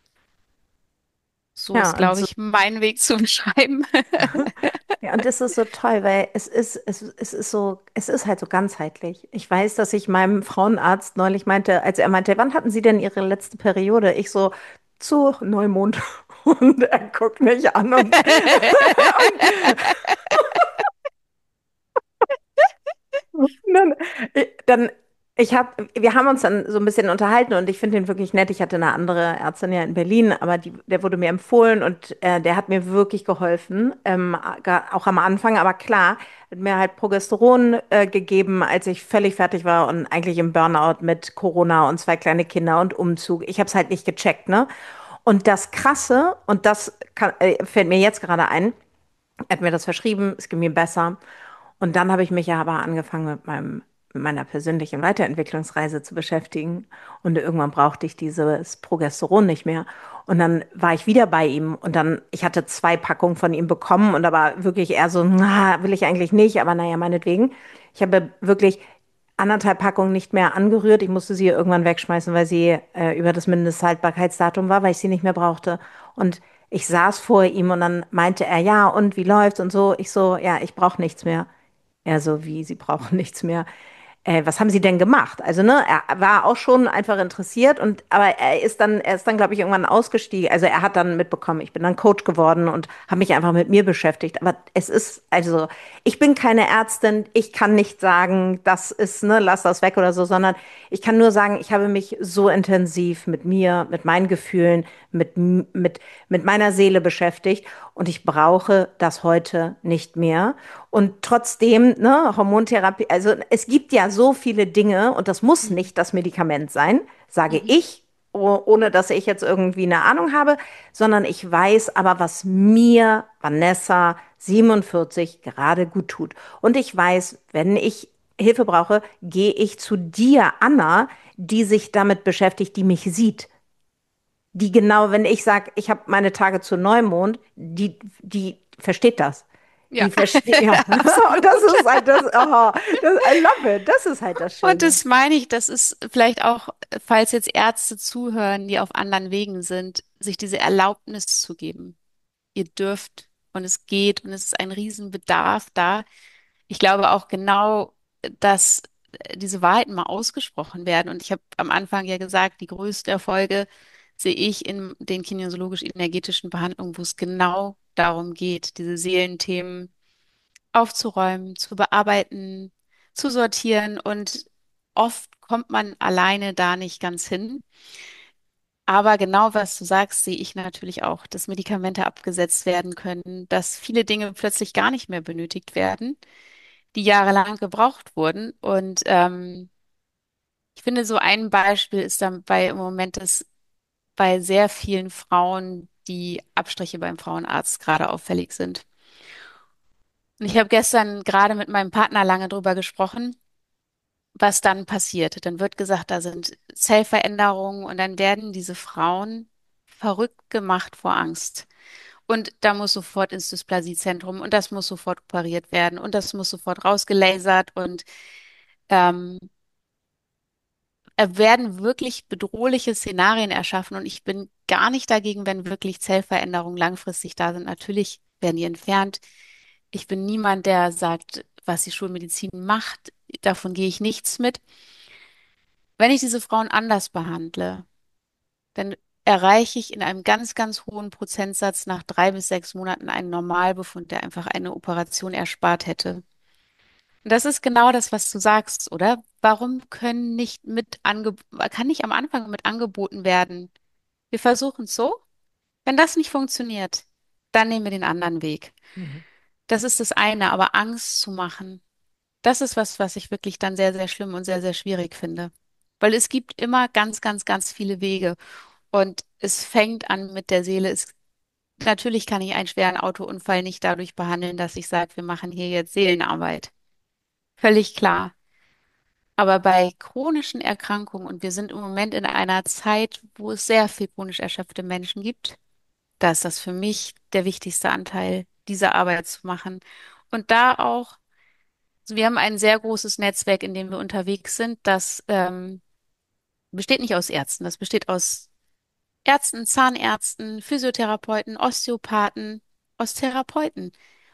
So Ja, ist, und glaube so, ich, mein Weg zu beschreiben. ja, und das ist so toll, weil es ist, es, es ist so, es ist halt so ganzheitlich. Ich weiß, dass ich meinem Frauenarzt neulich meinte, als er meinte, wann hatten Sie denn Ihre letzte Periode? Ich so, zu Neumond. Und er guckt mich an und, und dann, dann, ich habe, wir haben uns dann so ein bisschen unterhalten und ich finde ihn wirklich nett. Ich hatte eine andere Ärztin ja in Berlin, aber die, der wurde mir empfohlen und äh, der hat mir wirklich geholfen, ähm, ga- auch am Anfang. Aber klar, hat mir halt Progesteron äh, gegeben, als ich völlig fertig war und eigentlich im Burnout mit Corona und zwei kleine Kinder und Umzug. Ich habe es halt nicht gecheckt, ne? Und das Krasse, und das kann, äh, fällt mir jetzt gerade ein, er hat mir das verschrieben, es ging mir besser. Und dann habe ich mich ja aber angefangen mit meinem, mit meiner persönlichen Weiterentwicklungsreise zu beschäftigen. Und irgendwann brauchte ich dieses Progesteron nicht mehr. Und dann war ich wieder bei ihm und dann, ich hatte zwei Packungen von ihm bekommen und aber wirklich eher so, na, will ich eigentlich nicht, aber naja, meinetwegen. Ich habe wirklich anderthalb Packungen nicht mehr angerührt. Ich musste sie irgendwann wegschmeißen, weil sie äh, über das Mindesthaltbarkeitsdatum war, weil ich sie nicht mehr brauchte. Und ich saß vor ihm und dann meinte er, ja, und wie läuft's und so. Ich so, ja, ich brauche nichts mehr. Er so, wie, Sie brauchen nichts mehr. Äh, was haben Sie denn gemacht? Also, ne, er war auch schon einfach interessiert und, aber er ist dann, er ist dann, glaube ich, irgendwann ausgestiegen. Also, er hat dann mitbekommen, ich bin dann Coach geworden und habe mich einfach mit mir beschäftigt. Aber es ist, also, ich bin keine Ärztin. Ich kann nicht sagen, das ist, ne, lass das weg oder so, sondern ich kann nur sagen, ich habe mich so intensiv mit mir, mit meinen Gefühlen, mit, mit, mit meiner Seele beschäftigt und ich brauche das heute nicht mehr. Und trotzdem, ne, Hormontherapie, also es gibt ja so viele Dinge und das muss Mhm. nicht das Medikament sein, sage Mhm. ich, oh- ohne dass ich jetzt irgendwie eine Ahnung habe, sondern ich weiß aber, was mir, Vanessa, siebenundvierzig, gerade gut tut. Und ich weiß, wenn ich Hilfe brauche, gehe ich zu dir, Anna, die sich damit beschäftigt, die mich sieht. Die genau, wenn ich sage, ich habe meine Tage zu Neumond, die, die versteht das. Ja, Die versteht, ja. Und das absolut. ist halt das, oh, das, I love it. Das ist halt das Und Schöne. das meine ich, das ist vielleicht auch, falls jetzt Ärzte zuhören, die auf anderen Wegen sind, sich diese Erlaubnis zu geben. Ihr dürft und es geht und es ist ein Riesenbedarf da. Ich glaube auch genau, dass diese Wahrheiten mal ausgesprochen werden. Und ich habe am Anfang ja gesagt, die größten Erfolge sehe ich in den kinesiologisch-energetischen Behandlungen, wo es genau darum geht, diese Seelenthemen aufzuräumen, zu bearbeiten, zu sortieren. Und oft kommt man alleine da nicht ganz hin. Aber genau was du sagst, sehe ich natürlich auch, dass Medikamente abgesetzt werden können, dass viele Dinge plötzlich gar nicht mehr benötigt werden, die jahrelang gebraucht wurden. Und ähm, ich finde, so ein Beispiel ist dabei im Moment, dass bei sehr vielen Frauen die Abstriche beim Frauenarzt gerade auffällig sind. Und ich habe gestern gerade mit meinem Partner lange drüber gesprochen, was dann passiert. Dann wird gesagt, da sind Zellveränderungen und dann werden diese Frauen verrückt gemacht vor Angst. Und da muss sofort ins Dysplasiezentrum und das muss sofort operiert werden und das muss sofort rausgelasert und ähm, es werden wirklich bedrohliche Szenarien erschaffen und ich bin gar nicht dagegen, wenn wirklich Zellveränderungen langfristig da sind. Natürlich werden die entfernt. Ich bin niemand, der sagt, was die Schulmedizin macht. Davon gehe ich nichts mit. Wenn ich diese Frauen anders behandle, dann erreiche ich in einem ganz, ganz hohen Prozentsatz nach drei bis sechs Monaten einen Normalbefund, der einfach eine Operation erspart hätte. Und das ist genau das, was du sagst, oder? Warum können nicht mit ange kann nicht am Anfang mit angeboten werden? Wir versuchen es so. Wenn das nicht funktioniert, dann nehmen wir den anderen Weg. Mhm. Das ist das eine, aber Angst zu machen, das ist was, was ich wirklich dann sehr, sehr schlimm und sehr, sehr schwierig finde. Weil es gibt immer ganz, ganz, ganz viele Wege. Und es fängt an mit der Seele. Es, natürlich kann ich einen schweren Autounfall nicht dadurch behandeln, dass ich sage, wir machen hier jetzt Seelenarbeit. Völlig klar. Aber bei chronischen Erkrankungen, und wir sind im Moment in einer Zeit, wo es sehr viel chronisch erschöpfte Menschen gibt, da ist das für mich der wichtigste Anteil, diese Arbeit zu machen. Und da auch, also wir haben ein sehr großes Netzwerk, in dem wir unterwegs sind, das ähm, besteht nicht aus Ärzten, das besteht aus Ärzten, Zahnärzten, Physiotherapeuten, Osteopathen, Osteotherapeuten.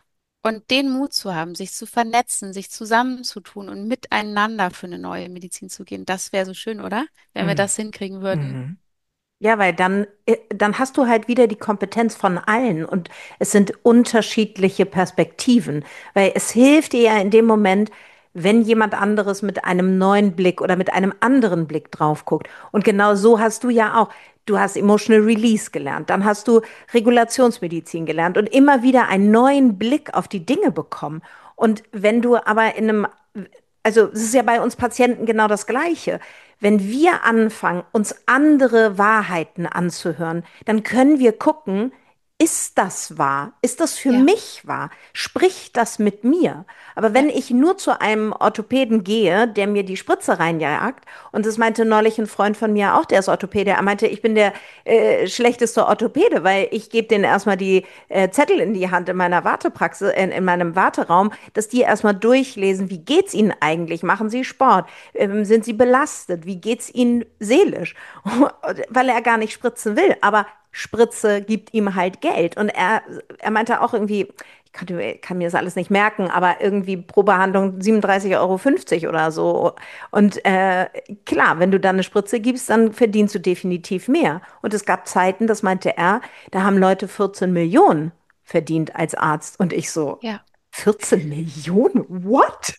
Und den Mut zu haben, sich zu vernetzen, sich zusammenzutun und miteinander für eine neue Medizin zu gehen, das wäre so schön, oder? Wenn wir Mhm. das hinkriegen würden. Mhm. Ja, weil dann, äh, dann hast du halt wieder die Kompetenz von allen und es sind unterschiedliche Perspektiven, weil es hilft dir ja in dem Moment, wenn jemand anderes mit einem neuen Blick oder mit einem anderen Blick drauf guckt. Und genau so hast du ja auch. Du hast Emotional Release gelernt, dann hast du Regulationsmedizin gelernt und immer wieder einen neuen Blick auf die Dinge bekommen. Und wenn du aber in einem, also es ist ja bei uns Patienten genau das Gleiche. Wenn wir anfangen, uns andere Wahrheiten anzuhören, dann können wir gucken, ist das wahr? Ist das für Ja, mich wahr? Spricht das mit mir? Aber ja, wenn ich nur zu einem Orthopäden gehe, der mir die Spritze reinjagt, und das meinte neulich ein Freund von mir auch, der ist Orthopäde, er meinte, ich bin der äh, schlechteste Orthopäde, weil ich gebe denen erstmal die äh, Zettel in die Hand in meiner Wartepraxis, in, in meinem Warteraum, dass die erstmal durchlesen, wie geht's ihnen eigentlich? Machen sie Sport? Ähm, sind sie belastet? Wie geht's ihnen seelisch? Weil er gar nicht spritzen will, aber Spritze gibt ihm halt Geld. Und er, er meinte auch irgendwie, ich kann, kann mir das alles nicht merken, aber irgendwie pro Behandlung siebenunddreißig Euro fünfzig oder so. Und äh, klar, wenn du dann eine Spritze gibst, dann verdienst du definitiv mehr. Und es gab Zeiten, das meinte er, da haben Leute vierzehn Millionen verdient als Arzt. Und ich so, ja. vierzehn Millionen? What?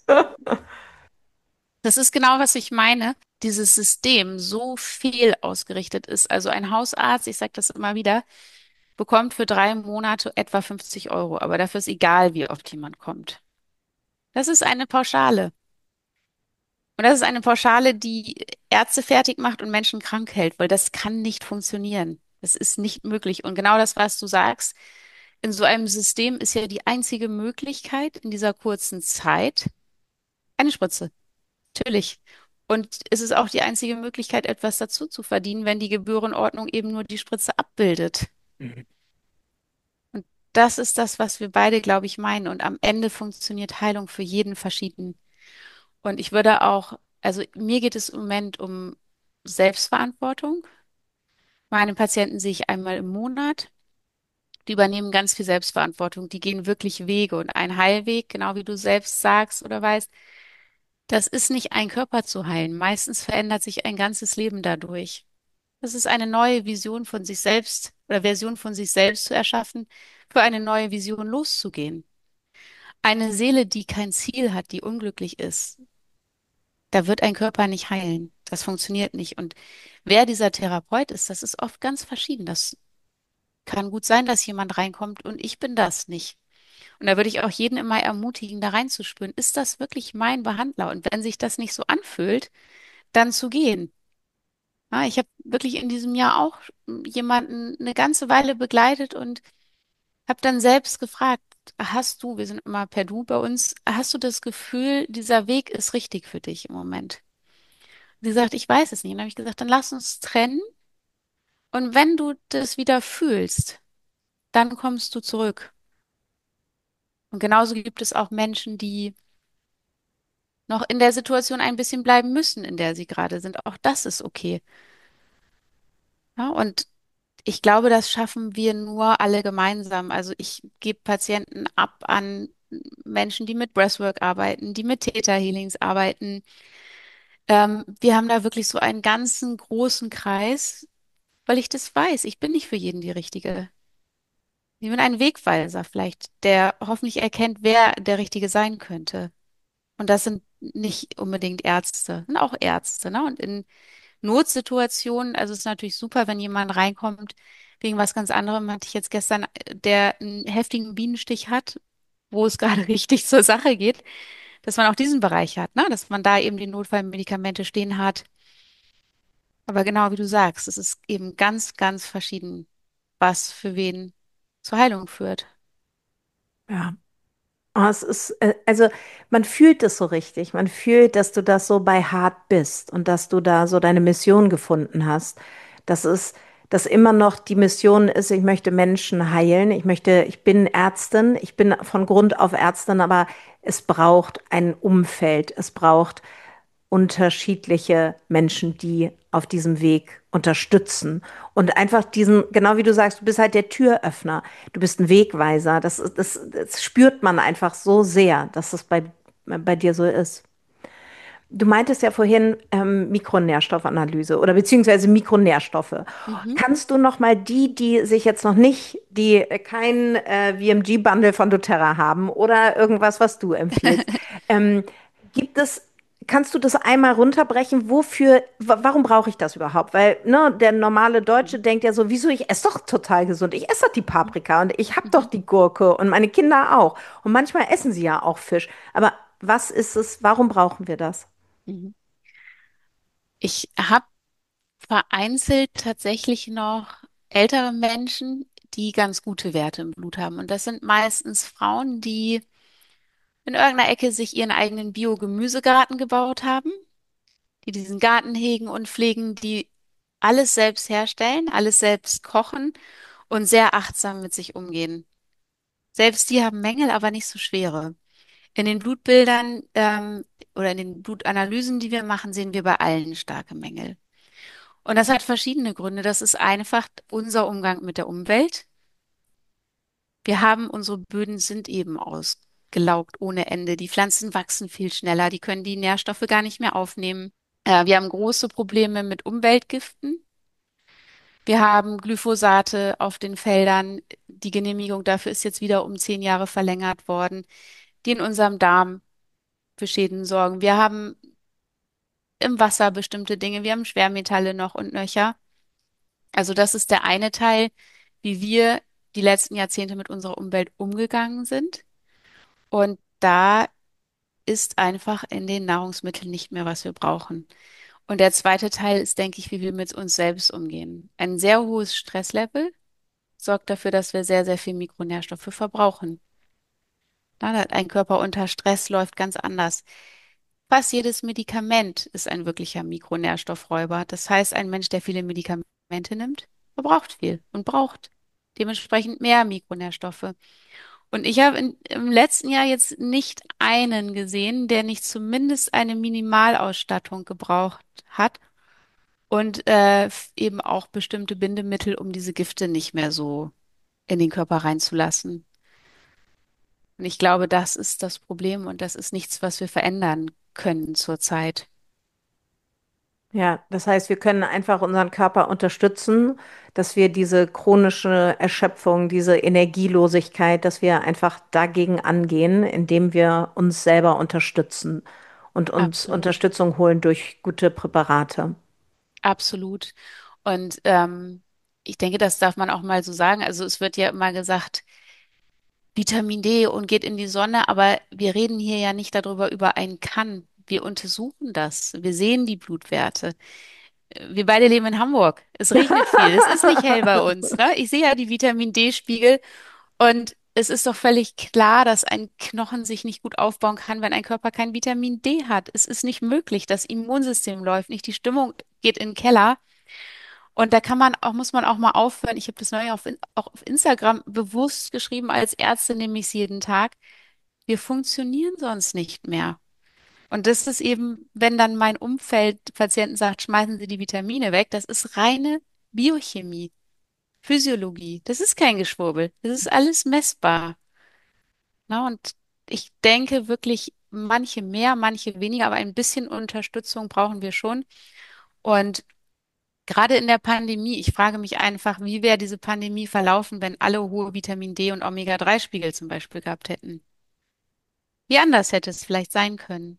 Das ist genau, was ich meine. Dieses System so viel ausgerichtet ist. Also ein Hausarzt, ich sage das immer wieder, bekommt für drei Monate etwa fünfzig Euro, aber dafür ist egal, wie oft jemand kommt. Das ist eine Pauschale. Und das ist eine Pauschale, die Ärzte fertig macht und Menschen krank hält, weil das kann nicht funktionieren. Das ist nicht möglich. Und genau das, was du sagst, in so einem System ist ja die einzige Möglichkeit in dieser kurzen Zeit eine Spritze. Natürlich. Und es ist auch die einzige Möglichkeit, etwas dazu zu verdienen, wenn die Gebührenordnung eben nur die Spritze abbildet. Und das ist das, was wir beide, glaube ich, meinen. Und am Ende funktioniert Heilung für jeden verschieden. Und ich würde auch, also mir geht es im Moment um Selbstverantwortung. Meine Patienten sehe ich einmal im Monat. Die übernehmen ganz viel Selbstverantwortung. Die gehen wirklich Wege und ein Heilweg, genau wie du selbst sagst oder weißt, das ist nicht ein Körper zu heilen. Meistens verändert sich ein ganzes Leben dadurch. Das ist eine neue Vision von sich selbst oder Version von sich selbst zu erschaffen, für eine neue Vision loszugehen. Eine Seele, die kein Ziel hat, die unglücklich ist, da wird ein Körper nicht heilen. Das funktioniert nicht. Und wer dieser Therapeut ist, das ist oft ganz verschieden. Das kann gut sein, dass jemand reinkommt und ich bin das nicht. Und da würde ich auch jeden immer ermutigen, da reinzuspüren, ist das wirklich mein Behandler? Und wenn sich das nicht so anfühlt, dann zu gehen. Ja, ich habe wirklich in diesem Jahr auch jemanden eine ganze Weile begleitet und habe dann selbst gefragt, hast du, wir sind immer per Du bei uns, hast du das Gefühl, dieser Weg ist richtig für dich im Moment? Sie sagt, ich weiß es nicht. Und dann habe ich gesagt, dann lass uns trennen. Und wenn du das wieder fühlst, dann kommst du zurück. Und genauso gibt es auch Menschen, die noch in der Situation ein bisschen bleiben müssen, in der sie gerade sind. Auch das ist okay. Ja, und ich glaube, das schaffen wir nur alle gemeinsam. Also ich gebe Patienten ab an Menschen, die mit Breathwork arbeiten, die mit Theta Healings arbeiten. Ähm, wir haben da wirklich so einen ganzen großen Kreis, weil ich das weiß. Ich bin nicht für jeden die Richtige. Ich bin ein Wegweiser vielleicht, der hoffentlich erkennt, wer der Richtige sein könnte. Und das sind nicht unbedingt Ärzte, sind auch Ärzte, ne? Und in Notsituationen, also es ist natürlich super, wenn jemand reinkommt wegen was ganz anderem, hatte ich jetzt gestern, äh, der einen heftigen Bienenstich hat, wo es gerade richtig zur Sache geht, dass man auch diesen Bereich hat, ne? Dass man da eben die Notfallmedikamente stehen hat. Aber genau wie du sagst, es ist eben ganz, ganz verschieden, was für wen zur Heilung führt. Ja. Oh, es ist, äh, also man fühlt es so richtig. Man fühlt, dass du das so bei Hart bist und dass du da so deine Mission gefunden hast. Das ist, dass immer noch die Mission ist, ich möchte Menschen heilen. Ich möchte, ich bin Ärztin, ich bin von Grund auf Ärztin, aber es braucht ein Umfeld. Es braucht unterschiedliche Menschen, die auf diesem Weg unterstützen. Und einfach diesen, genau wie du sagst, du bist halt der Türöffner, du bist ein Wegweiser. Das, ist- das, das spürt man einfach so sehr, dass das bei, bei dir so ist. Du meintest ja vorhin ähm, Mikronährstoffanalyse oder beziehungsweise Mikronährstoffe. Mhm. Kannst du noch mal die, die sich jetzt noch nicht, die äh, kein äh, V M G-Bundle von doTERRA haben oder irgendwas, was du empfiehlst, ähm, gibt es, kannst du das einmal runterbrechen? Wofür, wa warum brauche ich das überhaupt? Weil ne, der normale Deutsche denkt ja so, wieso, ich esse doch total gesund. Ich esse doch die Paprika und ich habe doch Mhm. die Gurke und meine Kinder auch. Und manchmal essen sie ja auch Fisch. Aber was ist es, warum brauchen wir das? Mhm. Ich habe vereinzelt tatsächlich noch ältere Menschen, die ganz gute Werte im Blut haben. Und das sind meistens Frauen, die in irgendeiner Ecke sich ihren eigenen Bio-Gemüsegarten gebaut haben, die diesen Garten hegen und pflegen, die alles selbst herstellen, alles selbst kochen und sehr achtsam mit sich umgehen. Selbst die haben Mängel, aber nicht so schwere. In den Blutbildern ähm, oder in den Blutanalysen, die wir machen, sehen wir bei allen starke Mängel. Und das hat verschiedene Gründe. Das ist einfach unser Umgang mit der Umwelt. Wir haben, unsere Böden sind eben ausgelaugt ohne Ende. Die Pflanzen wachsen viel schneller, die können die Nährstoffe gar nicht mehr aufnehmen. Äh, wir haben große Probleme mit Umweltgiften. Wir haben Glyphosate auf den Feldern. Die Genehmigung dafür ist jetzt wieder um zehn Jahre verlängert worden, die in unserem Darm für Schäden sorgen. Wir haben im Wasser bestimmte Dinge. Wir haben Schwermetalle noch und nöcher. Also das ist der eine Teil, wie wir die letzten Jahrzehnte mit unserer Umwelt umgegangen sind. Und da ist einfach in den Nahrungsmitteln nicht mehr, was wir brauchen. Und der zweite Teil ist, denke ich, wie wir mit uns selbst umgehen. Ein sehr hohes Stresslevel sorgt dafür, dass wir sehr, sehr viel Mikronährstoffe verbrauchen. Na, ein Körper unter Stress läuft ganz anders. Fast jedes Medikament ist ein wirklicher Mikronährstoffräuber. Das heißt, ein Mensch, der viele Medikamente nimmt, verbraucht viel und braucht dementsprechend mehr Mikronährstoffe. Und ich habe in, im letzten Jahr jetzt nicht einen gesehen, der nicht zumindest eine Minimalausstattung gebraucht hat und äh, f- eben auch bestimmte Bindemittel, um diese Gifte nicht mehr so in den Körper reinzulassen. Und ich glaube, das ist das Problem und das ist nichts, was wir verändern können zurzeit. Ja, das heißt, wir können einfach unseren Körper unterstützen, dass wir diese chronische Erschöpfung, diese Energielosigkeit, dass wir einfach dagegen angehen, indem wir uns selber unterstützen und uns Absolut, Unterstützung holen durch gute Präparate. absolut. Und ähm, ich denke, das darf man auch mal so sagen. Also es wird ja immer gesagt, Vitamin D und geht in die Sonne, aber wir reden hier ja nicht darüber über ein Kann. Wir untersuchen das. Wir sehen die Blutwerte. Wir beide leben in Hamburg. Es regnet viel. Es ist nicht hell bei uns, ne? Ich sehe ja die Vitamin D-Spiegel und es ist doch völlig klar, dass ein Knochen sich nicht gut aufbauen kann, wenn ein Körper kein Vitamin D hat. Es ist nicht möglich. Das Immunsystem läuft nicht. Die Stimmung geht in den Keller. Und da kann man auch, muss man auch mal aufhören. Ich habe das neulich auf, In- auch auf Instagram bewusst geschrieben, als Ärztin nehme ich es jeden Tag. Wir funktionieren sonst nicht mehr. Und das ist eben, wenn dann mein Umfeld Patienten sagt, schmeißen Sie die Vitamine weg, das ist reine Biochemie, Physiologie. Das ist kein Geschwurbel. Das ist alles messbar. Na, und ich denke wirklich, manche mehr, manche weniger, aber ein bisschen Unterstützung brauchen wir schon. Und gerade in der Pandemie, ich frage mich einfach, wie wäre diese Pandemie verlaufen, wenn alle hohe Vitamin D- und Omega drei Spiegel zum Beispiel gehabt hätten? Wie anders hätte es vielleicht sein können?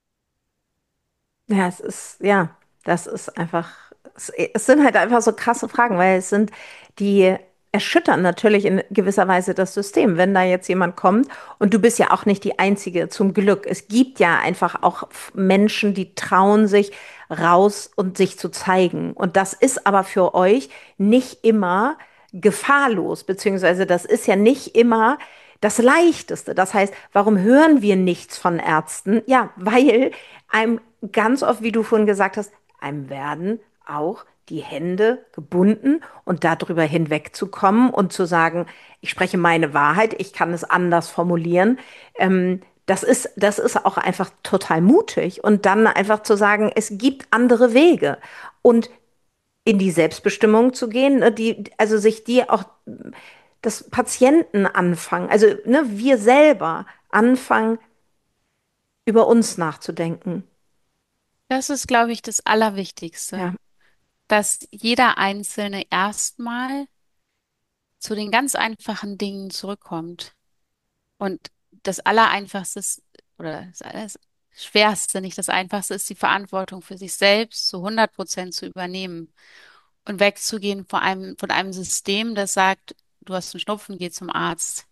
Ja, es ist, ja, das ist einfach, es, es sind halt einfach so krasse Fragen, weil es sind, die erschüttern natürlich in gewisser Weise das System. Wenn da jetzt jemand kommt und du bist ja auch nicht die Einzige, zum Glück. Es gibt ja einfach auch Menschen, die trauen sich raus und sich zu zeigen. Und das ist aber für euch nicht immer gefahrlos, beziehungsweise das ist ja nicht immer das Leichteste. Das heißt, warum hören wir nichts von Ärzten? Ja, weil einem ganz oft, wie du vorhin gesagt hast, einem werden auch die Hände gebunden und darüber hinwegzukommen und zu sagen, ich spreche meine Wahrheit, ich kann es anders formulieren. Ähm, das ist, das ist auch einfach total mutig. Und dann einfach zu sagen, es gibt andere Wege. Und in die Selbstbestimmung zu gehen, ne, die, also sich die auch das Patienten anfangen, also ne, wir selber anfangen, über uns nachzudenken. Das ist, glaube ich, das Allerwichtigste, Ja. dass jeder Einzelne erstmal zu den ganz einfachen Dingen zurückkommt. Und das Allereinfachste ist, oder das alles Schwerste, nicht das Einfachste, ist die Verantwortung für sich selbst zu hundert Prozent zu übernehmen und wegzugehen von einem, von einem System, das sagt, du hast einen Schnupfen, geh zum Arzt.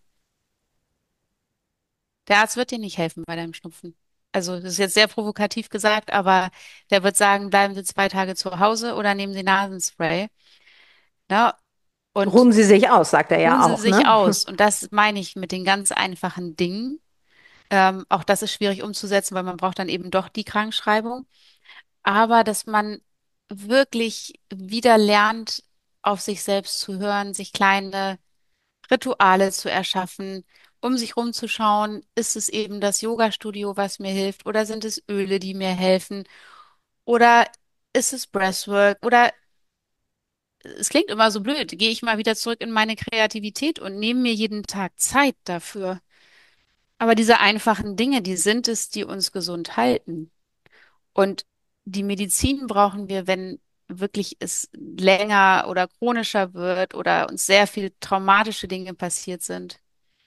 Der Arzt wird dir nicht helfen bei deinem Schnupfen. Also, das ist jetzt sehr provokativ gesagt, aber der wird sagen, bleiben Sie zwei Tage zu Hause oder nehmen Sie Nasenspray. Ne? Und Ruhen Sie sich aus, sagt er ruhen ja Sie auch, sich ne? aus. Und das meine ich mit den ganz einfachen Dingen. Ähm, auch das ist schwierig umzusetzen, weil man braucht dann eben doch die Krankschreibung. Aber dass man wirklich wieder lernt, auf sich selbst zu hören, sich kleine Rituale zu erschaffen, um sich rumzuschauen, ist es eben das Yoga-Studio, was mir hilft, oder sind es Öle, die mir helfen, oder ist es Breathwork, oder es klingt immer so blöd, gehe ich mal wieder zurück in meine Kreativität und nehme mir jeden Tag Zeit dafür. Aber diese einfachen Dinge, die sind es, die uns gesund halten. Und die Medizin brauchen wir, wenn wirklich es länger oder chronischer wird oder uns sehr viel traumatische Dinge passiert sind.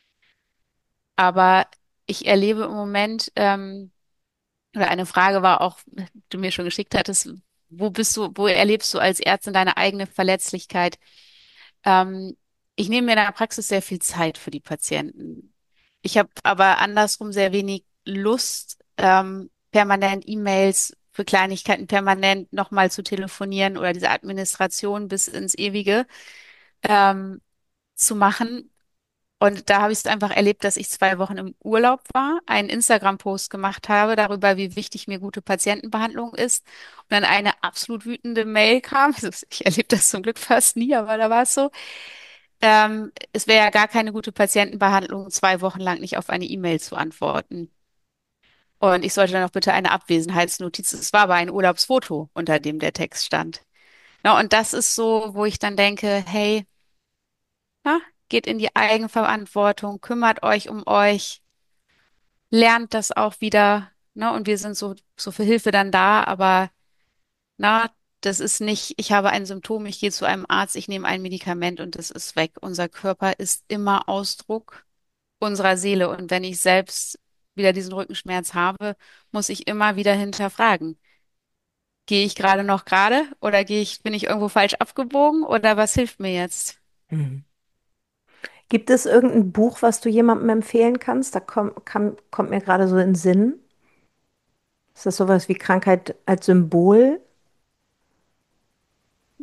Aber ich erlebe im Moment, ähm, oder eine Frage war auch, die du mir schon geschickt hattest, wo bist du, wo erlebst du als Ärztin deine eigene Verletzlichkeit? Ähm, Ich nehme mir in der Praxis sehr viel Zeit für die Patienten. Ich habe aber andersrum sehr wenig Lust, ähm, permanent E-Mails für Kleinigkeiten permanent nochmal zu telefonieren oder diese Administration bis ins Ewige ähm, zu machen. Und da habe ich es einfach erlebt, dass ich zwei Wochen im Urlaub war, einen Instagram-Post gemacht habe darüber, wie wichtig mir gute Patientenbehandlung ist. Und dann eine absolut wütende Mail kam. Also ich erlebe das zum Glück fast nie, aber da war es so. Ähm, es wäre ja gar keine gute Patientenbehandlung, zwei Wochen lang nicht auf eine E-Mail zu antworten. Und ich sollte dann auch bitte eine Abwesenheitsnotiz. Es war aber ein Urlaubsfoto, unter dem der Text stand. Na, und das ist so, wo ich dann denke, hey, na, geht in die Eigenverantwortung, kümmert euch um euch, lernt das auch wieder. Ne? Und wir sind so, so für Hilfe dann da, aber na, das ist nicht, ich habe ein Symptom, ich gehe zu einem Arzt, ich nehme ein Medikament und das ist weg. Unser Körper ist immer Ausdruck unserer Seele. Und wenn ich selbst wieder diesen Rückenschmerz habe, muss ich immer wieder hinterfragen. Gehe ich gerade noch gerade oder gehe ich, bin ich irgendwo falsch abgebogen oder was hilft mir jetzt? Mhm. Gibt es irgendein Buch, was du jemandem empfehlen kannst? Da komm, kann, kommt mir gerade so in den Sinn. Ist das sowas wie Krankheit als Symbol?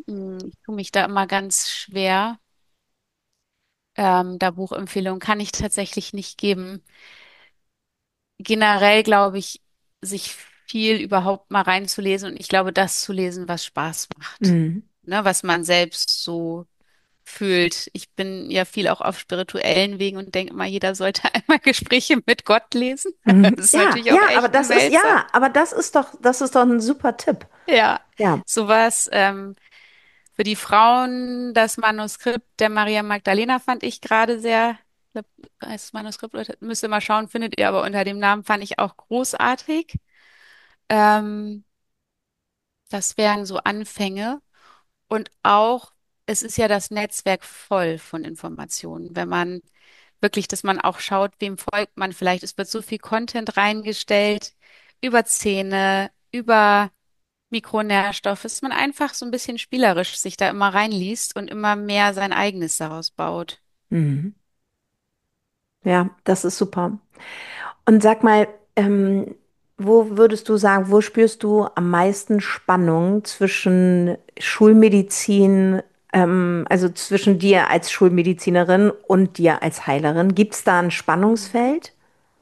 Mm, Ich tue mich da immer ganz schwer. Ähm, da Buchempfehlungen kann ich tatsächlich nicht geben. Generell glaube ich, sich viel überhaupt mal reinzulesen und ich glaube, das zu lesen, was Spaß macht, Mhm. ne, was man selbst so fühlt. Ich bin ja viel auch auf spirituellen Wegen und denke immer, jeder sollte einmal Gespräche mit Gott lesen. Mhm. Das ist Ja, natürlich ja, auch aber echt ein das ist, Wälzer. ja, aber das ist doch, das ist doch ein super Tipp. Ja, Ja. sowas. Ähm, für die Frauen, das Manuskript der Maria Magdalena fand ich gerade sehr, ich glaub, heißt das Manuskript, Leute, müsst ihr mal schauen, findet ihr aber unter dem Namen, fand ich auch großartig. Ähm, Das wären so Anfänge. Und auch, es ist ja das Netzwerk voll von Informationen. Wenn man wirklich, dass man auch schaut, wem folgt man vielleicht. Es wird so viel Content reingestellt über Zähne, über Mikronährstoffe, dass man einfach so ein bisschen spielerisch sich da immer reinliest und immer mehr sein eigenes daraus baut. Mhm. Ja, das ist super. Und sag mal, ähm, wo würdest du sagen, wo spürst du am meisten Spannung zwischen Schulmedizin, ähm, also zwischen dir als Schulmedizinerin und dir als Heilerin? Gibt es da ein Spannungsfeld?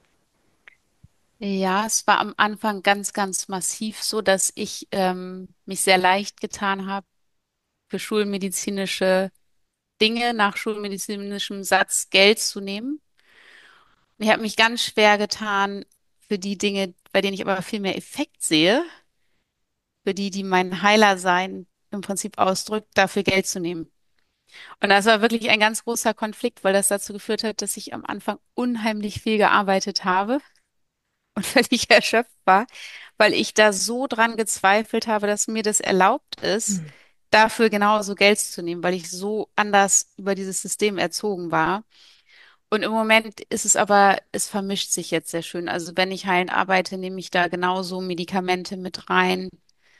Ja, es war am Anfang ganz, ganz massiv so, dass ich ähm, mich sehr leicht getan habe, für schulmedizinische Dinge nach schulmedizinischem Satz Geld zu nehmen. Und ich habe mich ganz schwer getan, für die Dinge, bei denen ich aber viel mehr Effekt sehe, für die, die mein Heilersein im Prinzip ausdrückt, dafür Geld zu nehmen. Und das war wirklich ein ganz großer Konflikt, weil das dazu geführt hat, dass ich am Anfang unheimlich viel gearbeitet habe und völlig erschöpft war, weil ich da so dran gezweifelt habe, dass mir das erlaubt ist, Hm. dafür genauso Geld zu nehmen, weil ich so anders über dieses System erzogen war. Und im Moment ist es aber, es vermischt sich jetzt sehr schön. Also wenn ich heilend arbeite, nehme ich da genauso Medikamente mit rein,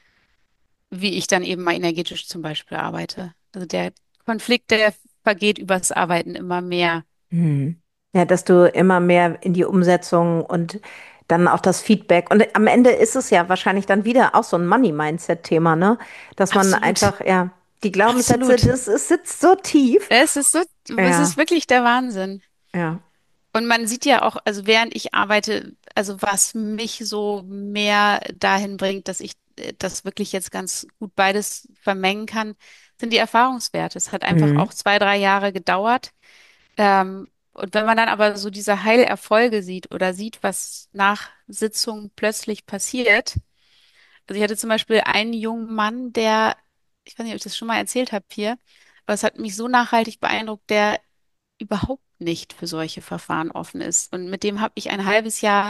wie ich dann eben mal energetisch zum Beispiel arbeite. Also der Konflikt, der vergeht übers Arbeiten immer mehr. Hm. Ja, dass du immer mehr in die Umsetzung und dann auch das Feedback. Und am Ende ist es ja wahrscheinlich dann wieder auch so ein Money-Mindset-Thema, ne? Dass man Absolut, einfach, ja, die Glaubenssätze, absolut. das, es sitzt so tief. Es ist so, es ist Ja, wirklich der Wahnsinn. ja. Und man sieht ja auch, also während ich arbeite, also was mich so mehr dahin bringt, dass ich äh, das wirklich jetzt ganz gut beides vermengen kann, sind die Erfahrungswerte. Es hat einfach Mhm. auch zwei, drei Jahre gedauert. Ähm, und wenn man dann aber so diese Heilerfolge sieht oder sieht, was nach Sitzungen plötzlich passiert. Also ich hatte zum Beispiel einen jungen Mann, der, ich weiß nicht, ob ich das schon mal erzählt habe hier, aber es hat mich so nachhaltig beeindruckt, der überhaupt nicht für solche Verfahren offen ist. Und mit dem habe ich ein halbes Jahr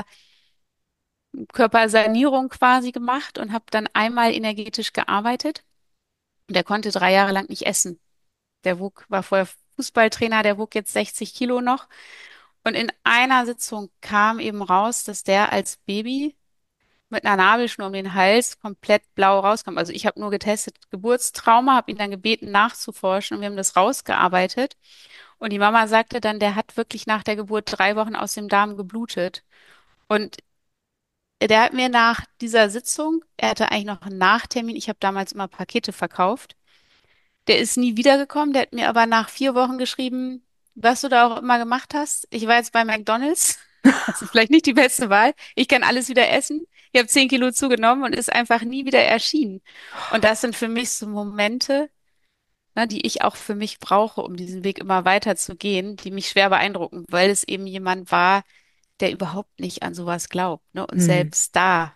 Körpersanierung quasi gemacht und habe dann einmal energetisch gearbeitet. Und der konnte drei Jahre lang nicht essen. Der wog, war vorher Fußballtrainer, der wog jetzt sechzig Kilo noch. Und in einer Sitzung kam eben raus, dass der als Baby mit einer Nabelschnur um den Hals komplett blau rauskam. Also ich habe nur getestet, Geburtstrauma, habe ihn dann gebeten nachzuforschen und wir haben das rausgearbeitet. Und die Mama sagte dann, der hat wirklich nach der Geburt drei Wochen aus dem Darm geblutet. Und der hat mir nach dieser Sitzung, er hatte eigentlich noch einen Nachtermin, ich habe damals immer Pakete verkauft, der ist nie wiedergekommen, der hat mir aber nach vier Wochen geschrieben, was du da auch immer gemacht hast. Ich war jetzt bei McDonald's, das ist vielleicht nicht die beste Wahl. Ich kann alles wieder essen. Ich habe zehn Kilo zugenommen und ist einfach nie wieder erschienen. Und das sind für mich so Momente, ne, die ich auch für mich brauche, um diesen Weg immer weiter zu gehen, die mich schwer beeindrucken, weil es eben jemand war, der überhaupt nicht an sowas glaubt, ne? Und Mhm. selbst da,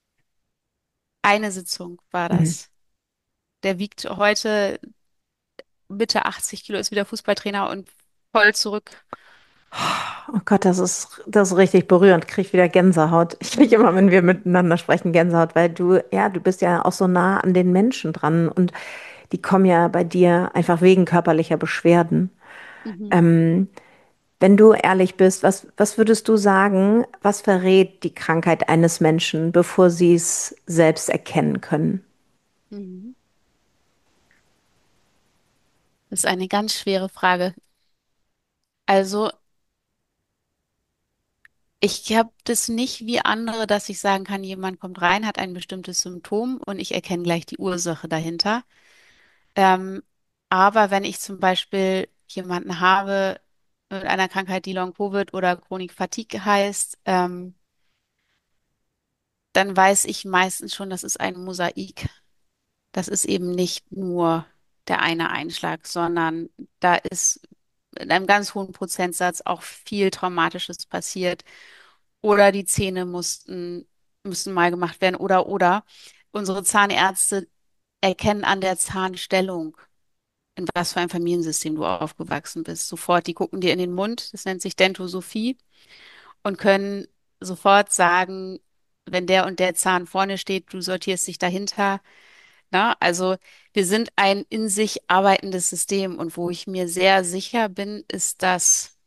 eine Sitzung war Mhm. das. Der wiegt heute Mitte achtzig Kilo, ist wieder Fußballtrainer und voll zurück. Oh Gott, das ist, das ist richtig berührend. Krieg wieder Gänsehaut. Ich kriege immer, Mhm. wenn wir miteinander sprechen, Gänsehaut, weil du, ja, du bist ja auch so nah an den Menschen dran und die kommen ja bei dir einfach wegen körperlicher Beschwerden. Mhm. Ähm, Wenn du ehrlich bist, was, was würdest du sagen, was verrät die Krankheit eines Menschen, bevor sie es selbst erkennen können? Mhm. Das ist eine ganz schwere Frage. Also, ich habe das nicht wie andere, dass ich sagen kann, jemand kommt rein, hat ein bestimmtes Symptom und ich erkenne gleich die Ursache dahinter. Ähm, aber wenn ich zum Beispiel jemanden habe mit einer Krankheit, die Long-Covid oder Chronic Fatigue heißt, ähm, dann weiß ich meistens schon, das ist ein Mosaik. Das ist eben nicht nur der eine Einschlag, sondern da ist in einem ganz hohen Prozentsatz auch viel Traumatisches passiert. Oder die Zähne mussten, müssen mal gemacht werden. Oder, oder. Unsere Zahnärzte erkennen an der Zahnstellung, in was für ein Familiensystem du aufgewachsen bist. Sofort, die gucken dir in den Mund, das nennt sich Dentosophie, und können sofort sagen, wenn der und der Zahn vorne steht, du sortierst dich dahinter. Na, also wir sind ein in sich arbeitendes System und wo ich mir sehr sicher bin, ist, dass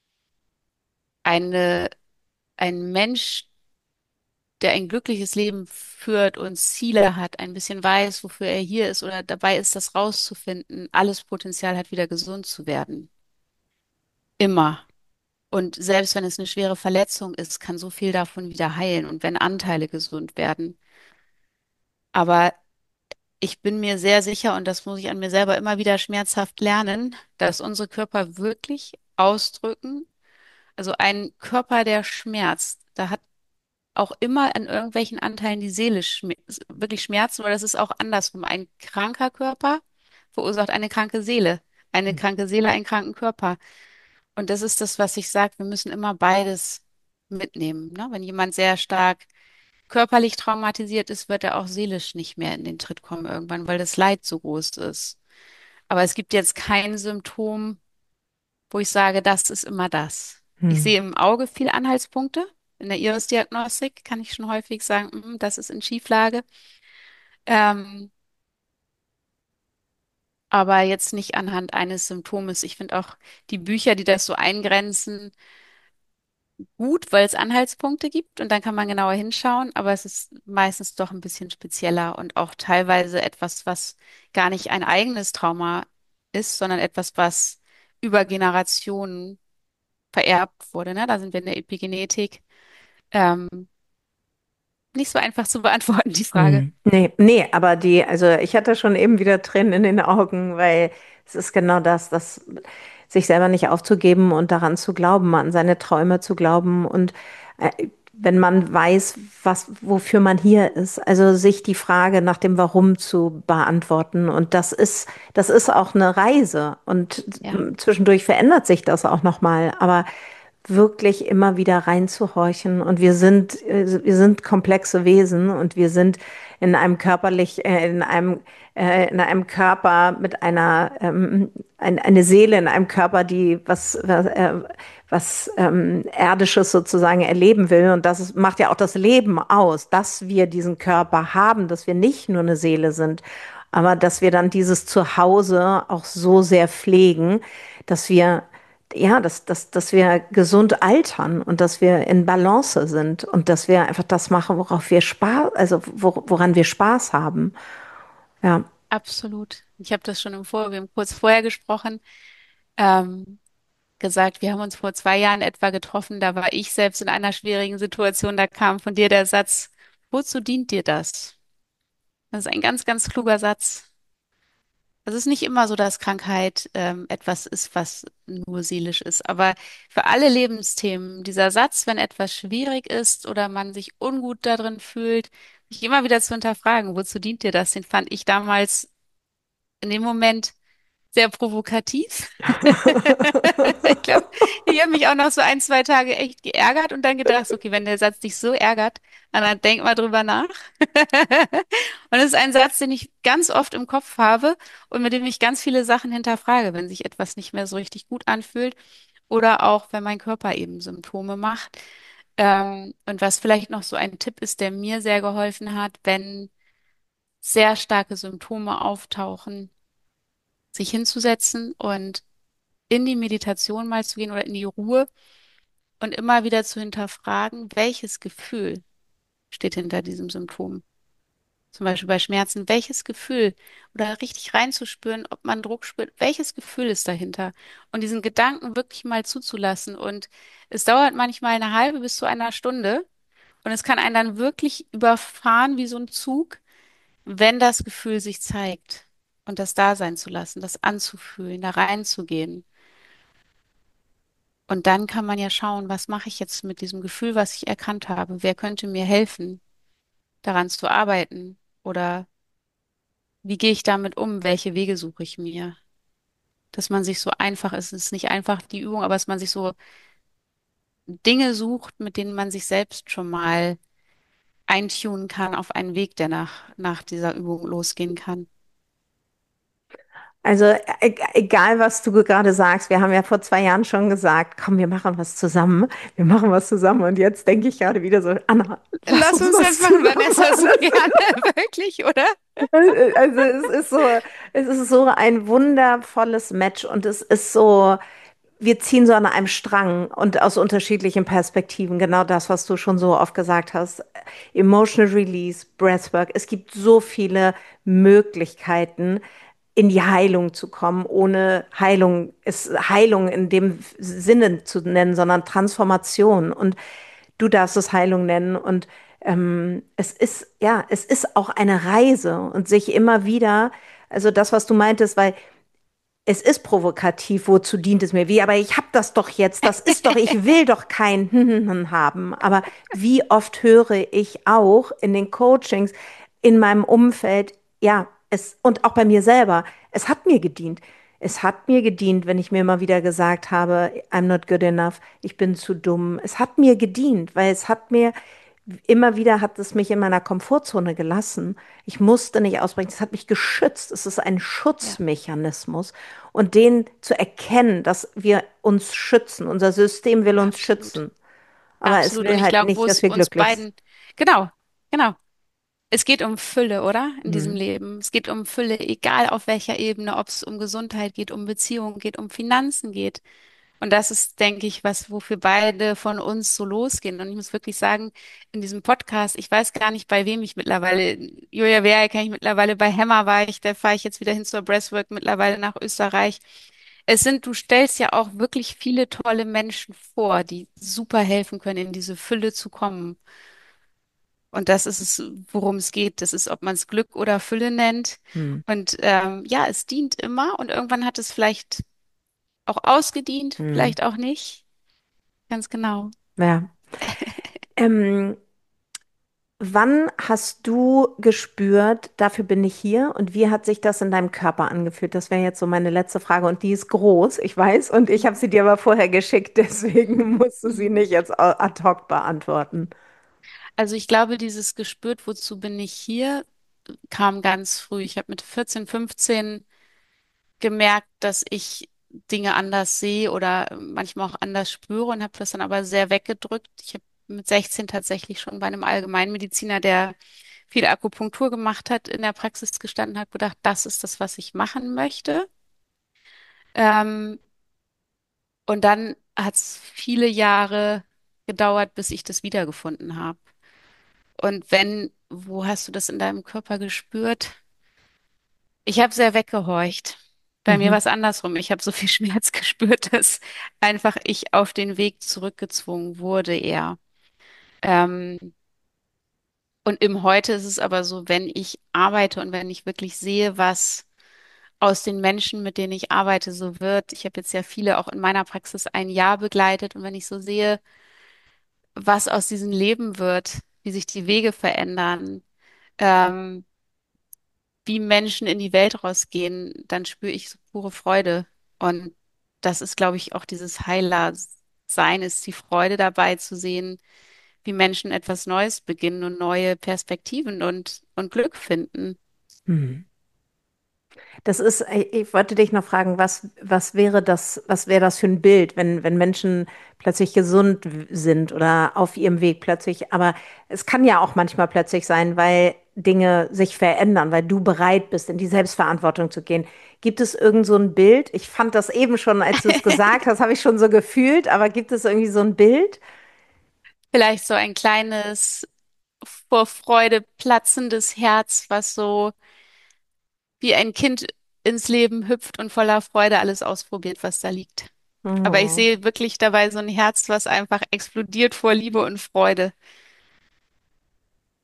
eine, ein Mensch, der ein glückliches Leben führt und Ziele hat, ein bisschen weiß, wofür er hier ist oder dabei ist, das rauszufinden, alles Potenzial hat, wieder gesund zu werden. Immer. Und selbst wenn es eine schwere Verletzung ist, kann so viel davon wieder heilen und wenn Anteile gesund werden. Aber ich bin mir sehr sicher, und das muss ich an mir selber immer wieder schmerzhaft lernen, dass unsere Körper wirklich ausdrücken, also ein Körper, der schmerzt, da hat auch immer an irgendwelchen Anteilen die Seele schme wirklich Schmerzen, weil das ist auch andersrum. Ein kranker Körper verursacht eine kranke Seele, eine kranke Seele, einen kranken Körper. Und das ist das, was ich sage, wir müssen immer beides mitnehmen. Ne? Wenn jemand sehr stark körperlich traumatisiert ist, wird er auch seelisch nicht mehr in den Tritt kommen irgendwann, weil das Leid so groß ist. Aber es gibt jetzt kein Symptom, wo ich sage, das ist immer das. Ich Hm. sehe im Auge viel Anhaltspunkte. In der Iris-Diagnostik kann ich schon häufig sagen, "Mm, das ist in Schieflage." Ähm, aber jetzt nicht anhand eines Symptomes. Ich finde auch die Bücher, die das so eingrenzen, gut, weil es Anhaltspunkte gibt und dann kann man genauer hinschauen, aber es ist meistens doch ein bisschen spezieller und auch teilweise etwas, was gar nicht ein eigenes Trauma ist, sondern etwas, was über Generationen vererbt wurde, ne? Da sind wir in der Epigenetik. Ähm, nicht so einfach zu beantworten, die Frage. Hm. Nee, nee, aber die, also ich hatte schon eben wieder Tränen in den Augen, weil es ist genau das, das sich selber nicht aufzugeben und daran zu glauben, an seine Träume zu glauben und äh, wenn man weiß, was, wofür man hier ist, also sich die Frage nach dem Warum zu beantworten und das ist, das ist auch eine Reise und Ja, zwischendurch verändert sich das auch noch mal, aber wirklich immer wieder reinzuhorchen. Und wir sind, äh, wir sind komplexe Wesen und wir sind in einem körperlich, äh, in einem, äh, in einem Körper mit einer, ähm, ein, eine Seele in einem Körper, die was, was, äh, was ähm, Erdisches sozusagen erleben will. Und das ist, macht ja auch das Leben aus, dass wir diesen Körper haben, dass wir nicht nur eine Seele sind, aber dass wir dann dieses Zuhause auch so sehr pflegen, dass wir ja, dass, dass, dass wir gesund altern und dass wir in Balance sind und dass wir einfach das machen, worauf wir Spaß, also wo, woran wir Spaß haben. Ja. absolut. Ich habe das schon im Vor, wir haben kurz vorher gesprochen, ähm, gesagt, wir haben uns vor zwei Jahren etwa getroffen, da war ich selbst in einer schwierigen Situation, da kam von dir der Satz, wozu dient dir das? Das ist ein ganz, ganz kluger Satz. Es ist nicht immer so, dass Krankheit ähm, etwas ist, was nur seelisch ist. Aber für alle Lebensthemen, dieser Satz, wenn etwas schwierig ist oder man sich ungut darin fühlt, sich immer wieder zu hinterfragen, wozu dient dir das? Den fand ich damals in dem Moment sehr provokativ. Ich glaube, ich habe mich auch noch so ein, zwei Tage echt geärgert und dann gedacht, okay, wenn der Satz dich so ärgert, dann denk mal drüber nach. Und es ist ein Satz, den ich ganz oft im Kopf habe und mit dem ich ganz viele Sachen hinterfrage, wenn sich etwas nicht mehr so richtig gut anfühlt oder auch, wenn mein Körper eben Symptome macht. Ähm, und was vielleicht noch so ein Tipp ist, der mir sehr geholfen hat, wenn sehr starke Symptome auftauchen, sich hinzusetzen und in die Meditation mal zu gehen oder in die Ruhe und immer wieder zu hinterfragen, welches Gefühl steht hinter diesem Symptom. Zum Beispiel bei Schmerzen, welches Gefühl oder richtig reinzuspüren, ob man Druck spürt, welches Gefühl ist dahinter und diesen Gedanken wirklich mal zuzulassen. Und es dauert manchmal eine halbe bis zu einer Stunde und es kann einen dann wirklich überfahren wie so ein Zug, wenn das Gefühl sich zeigt. und das da sein zu lassen, das anzufühlen, da reinzugehen. Und dann kann man ja schauen, was mache ich jetzt mit diesem Gefühl, was ich erkannt habe? Wer könnte mir helfen, daran zu arbeiten? Oder wie gehe ich damit um? Welche Wege suche ich mir? Dass man sich so einfach, es ist nicht einfach die Übung, aber dass man sich so Dinge sucht, mit denen man sich selbst schon mal eintunen kann auf einen Weg, der nach, nach dieser Übung losgehen kann. Also e egal, was du gerade sagst, wir haben ja vor zwei Jahren schon gesagt, komm, wir machen was zusammen, wir machen was zusammen. Und jetzt denke ich gerade wieder so, Anna, lass Lass uns uns was das machen, zusammen Vanessa, so machen. gerne, wirklich, oder? Also es ist so, es ist so ein wundervolles Match und es ist so, wir ziehen so an einem Strang und aus unterschiedlichen Perspektiven. Genau das, was du schon so oft gesagt hast. Emotional Release, Breathwork. Es gibt so viele Möglichkeiten, in die Heilung zu kommen, ohne Heilung, es Heilung in dem Sinne zu nennen, sondern Transformation. Und du darfst es Heilung nennen. Und ähm, es ist, ja, es ist auch eine Reise und sich immer wieder, also das, was du meintest, weil es ist provokativ, wozu dient es mir? Wie, aber ich habe das doch jetzt, das ist doch, ich will doch kein haben. Aber wie oft höre ich auch in den Coachings, in meinem Umfeld, ja, es, und auch bei mir selber, es hat mir gedient. Es hat mir gedient, wenn ich mir immer wieder gesagt habe, I'm not good enough, ich bin zu dumm. Es hat mir gedient, weil es hat mir immer wieder hat es mich in meiner Komfortzone gelassen. Ich musste nicht ausbrechen. Es hat mich geschützt. Es ist ein Ja, Schutzmechanismus. Und den zu erkennen, dass wir uns schützen. Unser System will uns absolut. schützen. Aber es Absolut. Und will ich halt glaube, wo nicht, es dass wir uns glücklich sind. beiden, genau, genau. Es geht um Fülle, oder? In diesem Hm. Leben. Es geht um Fülle, egal auf welcher Ebene, ob es um Gesundheit geht, um Beziehungen geht, um Finanzen geht. Und das ist, denke ich, was, wofür beide von uns so losgehen. Und ich muss wirklich sagen, in diesem Podcast, ich weiß gar nicht, bei wem ich mittlerweile, Julia Wehr kenne ich mittlerweile, bei Hemmer war ich, da fahre ich jetzt wieder hin zur Breathwork, mittlerweile nach Österreich. Es sind, du stellst ja auch wirklich viele tolle Menschen vor, die super helfen können, in diese Fülle zu kommen. Und das ist es, worum es geht. Das ist, ob man es Glück oder Fülle nennt. Hm. Und ähm, ja, es dient immer und irgendwann hat es vielleicht auch ausgedient, Hm. vielleicht auch nicht. Ganz genau. Ja. Ähm, wann hast du gespürt, dafür bin ich hier? Und wie hat sich das in deinem Körper angefühlt? Das wäre jetzt so meine letzte Frage. Und die ist groß, ich weiß. Und ich habe sie dir aber vorher geschickt, deswegen musst du sie Mhm. nicht jetzt ad hoc beantworten. Also ich glaube, dieses gespürt, wozu bin ich hier, kam ganz früh. Ich habe mit vierzehn, fünfzehn gemerkt, dass ich Dinge anders sehe oder manchmal auch anders spüre und habe das dann aber sehr weggedrückt. Ich habe mit sechzehn tatsächlich schon bei einem Allgemeinmediziner, der viel Akupunktur gemacht hat, in der Praxis gestanden, habe gedacht, das ist das, was ich machen möchte. Ähm, und dann hat es viele Jahre gedauert, bis ich das wiedergefunden habe. Und wenn, wo hast du das in deinem Körper gespürt? Ich habe sehr weggehorcht. Bei mir Mhm. war es andersrum. Ich habe so viel Schmerz gespürt, dass einfach ich auf den Weg zurückgezwungen wurde eher. Ähm, und im Heute ist es aber so, wenn ich arbeite und wenn ich wirklich sehe, was aus den Menschen, mit denen ich arbeite, so wird. Ich habe jetzt ja viele auch in meiner Praxis ein Jahr begleitet und wenn ich so sehe, was aus diesem Leben wird, wie sich die Wege verändern, ähm, wie Menschen in die Welt rausgehen, dann spüre ich so pure Freude. Und das ist, glaube ich, auch dieses Heiler-Sein, ist die Freude dabei zu sehen, wie Menschen etwas Neues beginnen und neue Perspektiven und, und Glück finden. Mhm. Das ist, äh, ich wollte dich noch fragen, was, was wäre das, was wäre das für ein Bild, wenn, wenn Menschen plötzlich gesund w- sind oder auf ihrem Weg plötzlich, aber es kann ja auch manchmal plötzlich sein, weil Dinge sich verändern, weil du bereit bist, in die Selbstverantwortung zu gehen. Gibt es irgend so ein Bild? Ich fand das eben schon, als du es gesagt hast, habe ich schon so gefühlt, aber gibt es irgendwie so ein Bild? Vielleicht so ein kleines, vor Freude platzendes Herz, was so wie ein Kind ins Leben hüpft und voller Freude alles ausprobiert, was da liegt. Aber ich Oh. sehe wirklich dabei so ein Herz, was einfach explodiert vor Liebe und Freude.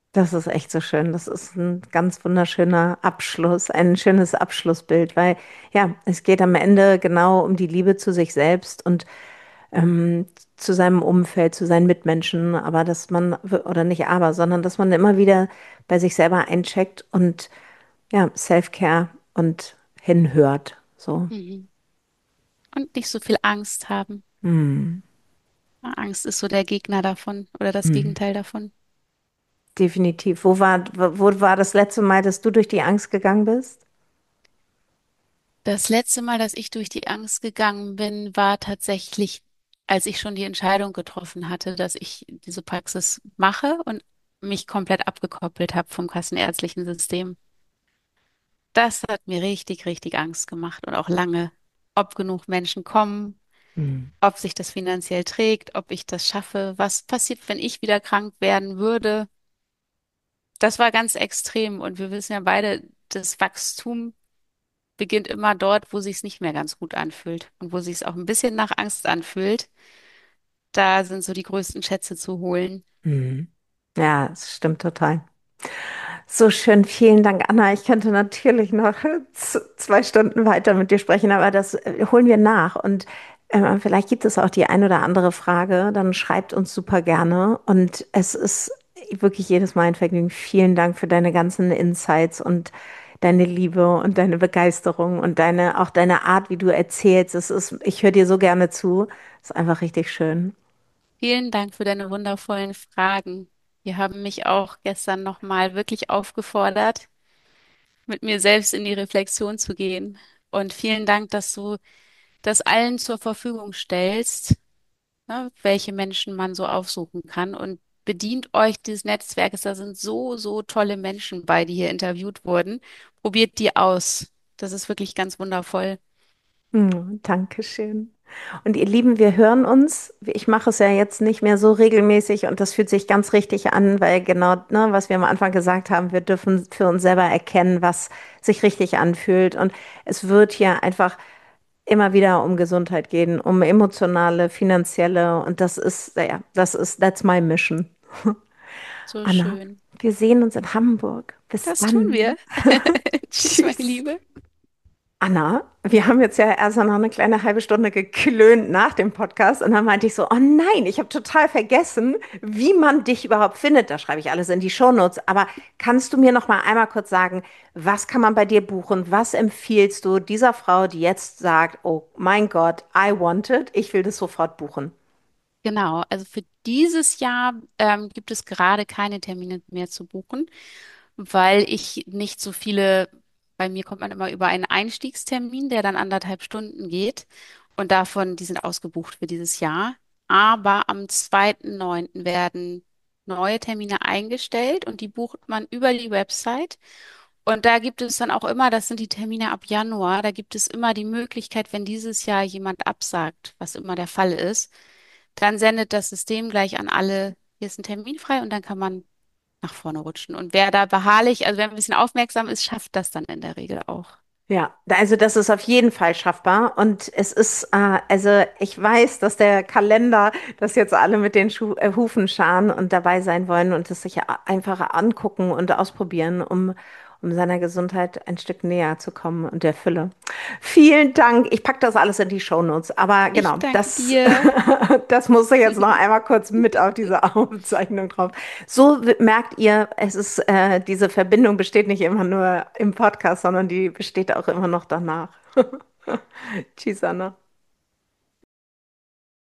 Das ist echt so schön. Das ist ein ganz wunderschöner Abschluss, ein schönes Abschlussbild, weil ja, es geht am Ende genau um die Liebe zu sich selbst und ähm, zu seinem Umfeld, zu seinen Mitmenschen, aber dass man, oder nicht aber, sondern dass man immer wieder bei sich selber eincheckt und ja, Self-Care und hinhört. So. Mhm. Und nicht so viel Angst haben. Hm. Angst ist so der Gegner davon oder das Hm. Gegenteil davon. Definitiv. Wo war, wo war das letzte Mal, dass du durch die Angst gegangen bist? Das letzte Mal, dass ich durch die Angst gegangen bin, war tatsächlich, als ich schon die Entscheidung getroffen hatte, dass ich diese Praxis mache und mich komplett abgekoppelt habe vom kassenärztlichen System. Das hat mir richtig, richtig Angst gemacht und auch lange, ob genug Menschen kommen, Hm. ob sich das finanziell trägt, ob ich das schaffe, was passiert, wenn ich wieder krank werden würde. Das war ganz extrem und wir wissen ja beide, das Wachstum beginnt immer dort, wo sich's nicht mehr ganz gut anfühlt und wo sich's auch ein bisschen nach Angst anfühlt. Da sind so die größten Schätze zu holen. Hm. Ja, es stimmt total. So schön, vielen Dank, Anna. Ich könnte natürlich noch z- zwei Stunden weiter mit dir sprechen, aber das äh, holen wir nach. Und äh, vielleicht gibt es auch die ein oder andere Frage, dann schreibt uns super gerne. Und es ist wirklich jedes Mal ein Vergnügen. Vielen Dank für deine ganzen Insights und deine Liebe und deine Begeisterung und deine, auch deine Art, wie du erzählst. Es ist, ich höre dir so gerne zu. Es ist einfach richtig schön. Vielen Dank für deine wundervollen Fragen. Die haben mich auch gestern nochmal wirklich aufgefordert, mit mir selbst in die Reflexion zu gehen. Und vielen Dank, dass du das allen zur Verfügung stellst, ne, welche Menschen man so aufsuchen kann. Und bedient euch dieses Netzwerkes. Da sind so, so tolle Menschen bei, die hier interviewt wurden. Probiert die aus. Das ist wirklich ganz wundervoll. Hm, Dankeschön. Und ihr Lieben, wir hören uns. Ich mache es ja jetzt nicht mehr so regelmäßig und das fühlt sich ganz richtig an, weil genau, ne, was wir am Anfang gesagt haben, wir dürfen für uns selber erkennen, was sich richtig anfühlt. Und es wird hier einfach immer wieder um Gesundheit gehen, um emotionale, finanzielle und das ist, ja, das ist, that's my mission. So Anna, schön. wir sehen uns in Hamburg. Bis Das tun wir. dann. Tschüss, meine Tschüss. Liebe. Anna, wir haben jetzt ja erst noch eine kleine halbe Stunde geklönt nach dem Podcast und dann meinte ich so, oh nein, ich habe total vergessen, wie man dich überhaupt findet. Da schreibe ich alles in die Shownotes. Aber kannst du mir noch mal einmal kurz sagen, was kann man bei dir buchen? Was empfiehlst du dieser Frau, die jetzt sagt, oh mein Gott, I want it, ich will das sofort buchen? Genau, also für dieses Jahr ähm, gibt es gerade keine Termine mehr zu buchen, weil ich nicht so viele, bei mir kommt man immer über einen Einstiegstermin, der dann anderthalb Stunden geht und davon, die sind ausgebucht für dieses Jahr. Aber am zweiten neunten werden neue Termine eingestellt und die bucht man über die Website. Und da gibt es dann auch immer, das sind die Termine ab Januar, da gibt es immer die Möglichkeit, wenn dieses Jahr jemand absagt, was immer der Fall ist, dann sendet das System gleich an alle, hier ist ein Termin frei und dann kann man nach vorne rutschen. Und wer da beharrlich, also wer ein bisschen aufmerksam ist, schafft das dann in der Regel auch. Ja, also das ist auf jeden Fall schaffbar und es ist, äh, also ich weiß, dass der Kalender, dass jetzt alle mit den Schu äh, Hufen scharen und dabei sein wollen und es sich a- einfach angucken und ausprobieren, um, um seiner Gesundheit ein Stück näher zu kommen und der Fülle. Vielen Dank. Ich packe das alles in die Shownotes, aber Ich genau, danke das, dir. das musste jetzt noch einmal kurz mit auf diese Aufzeichnung drauf. So w- merkt ihr, es ist, äh, diese Verbindung besteht nicht immer nur im Podcast, sondern die besteht auch immer noch danach. Tschüss, Anna.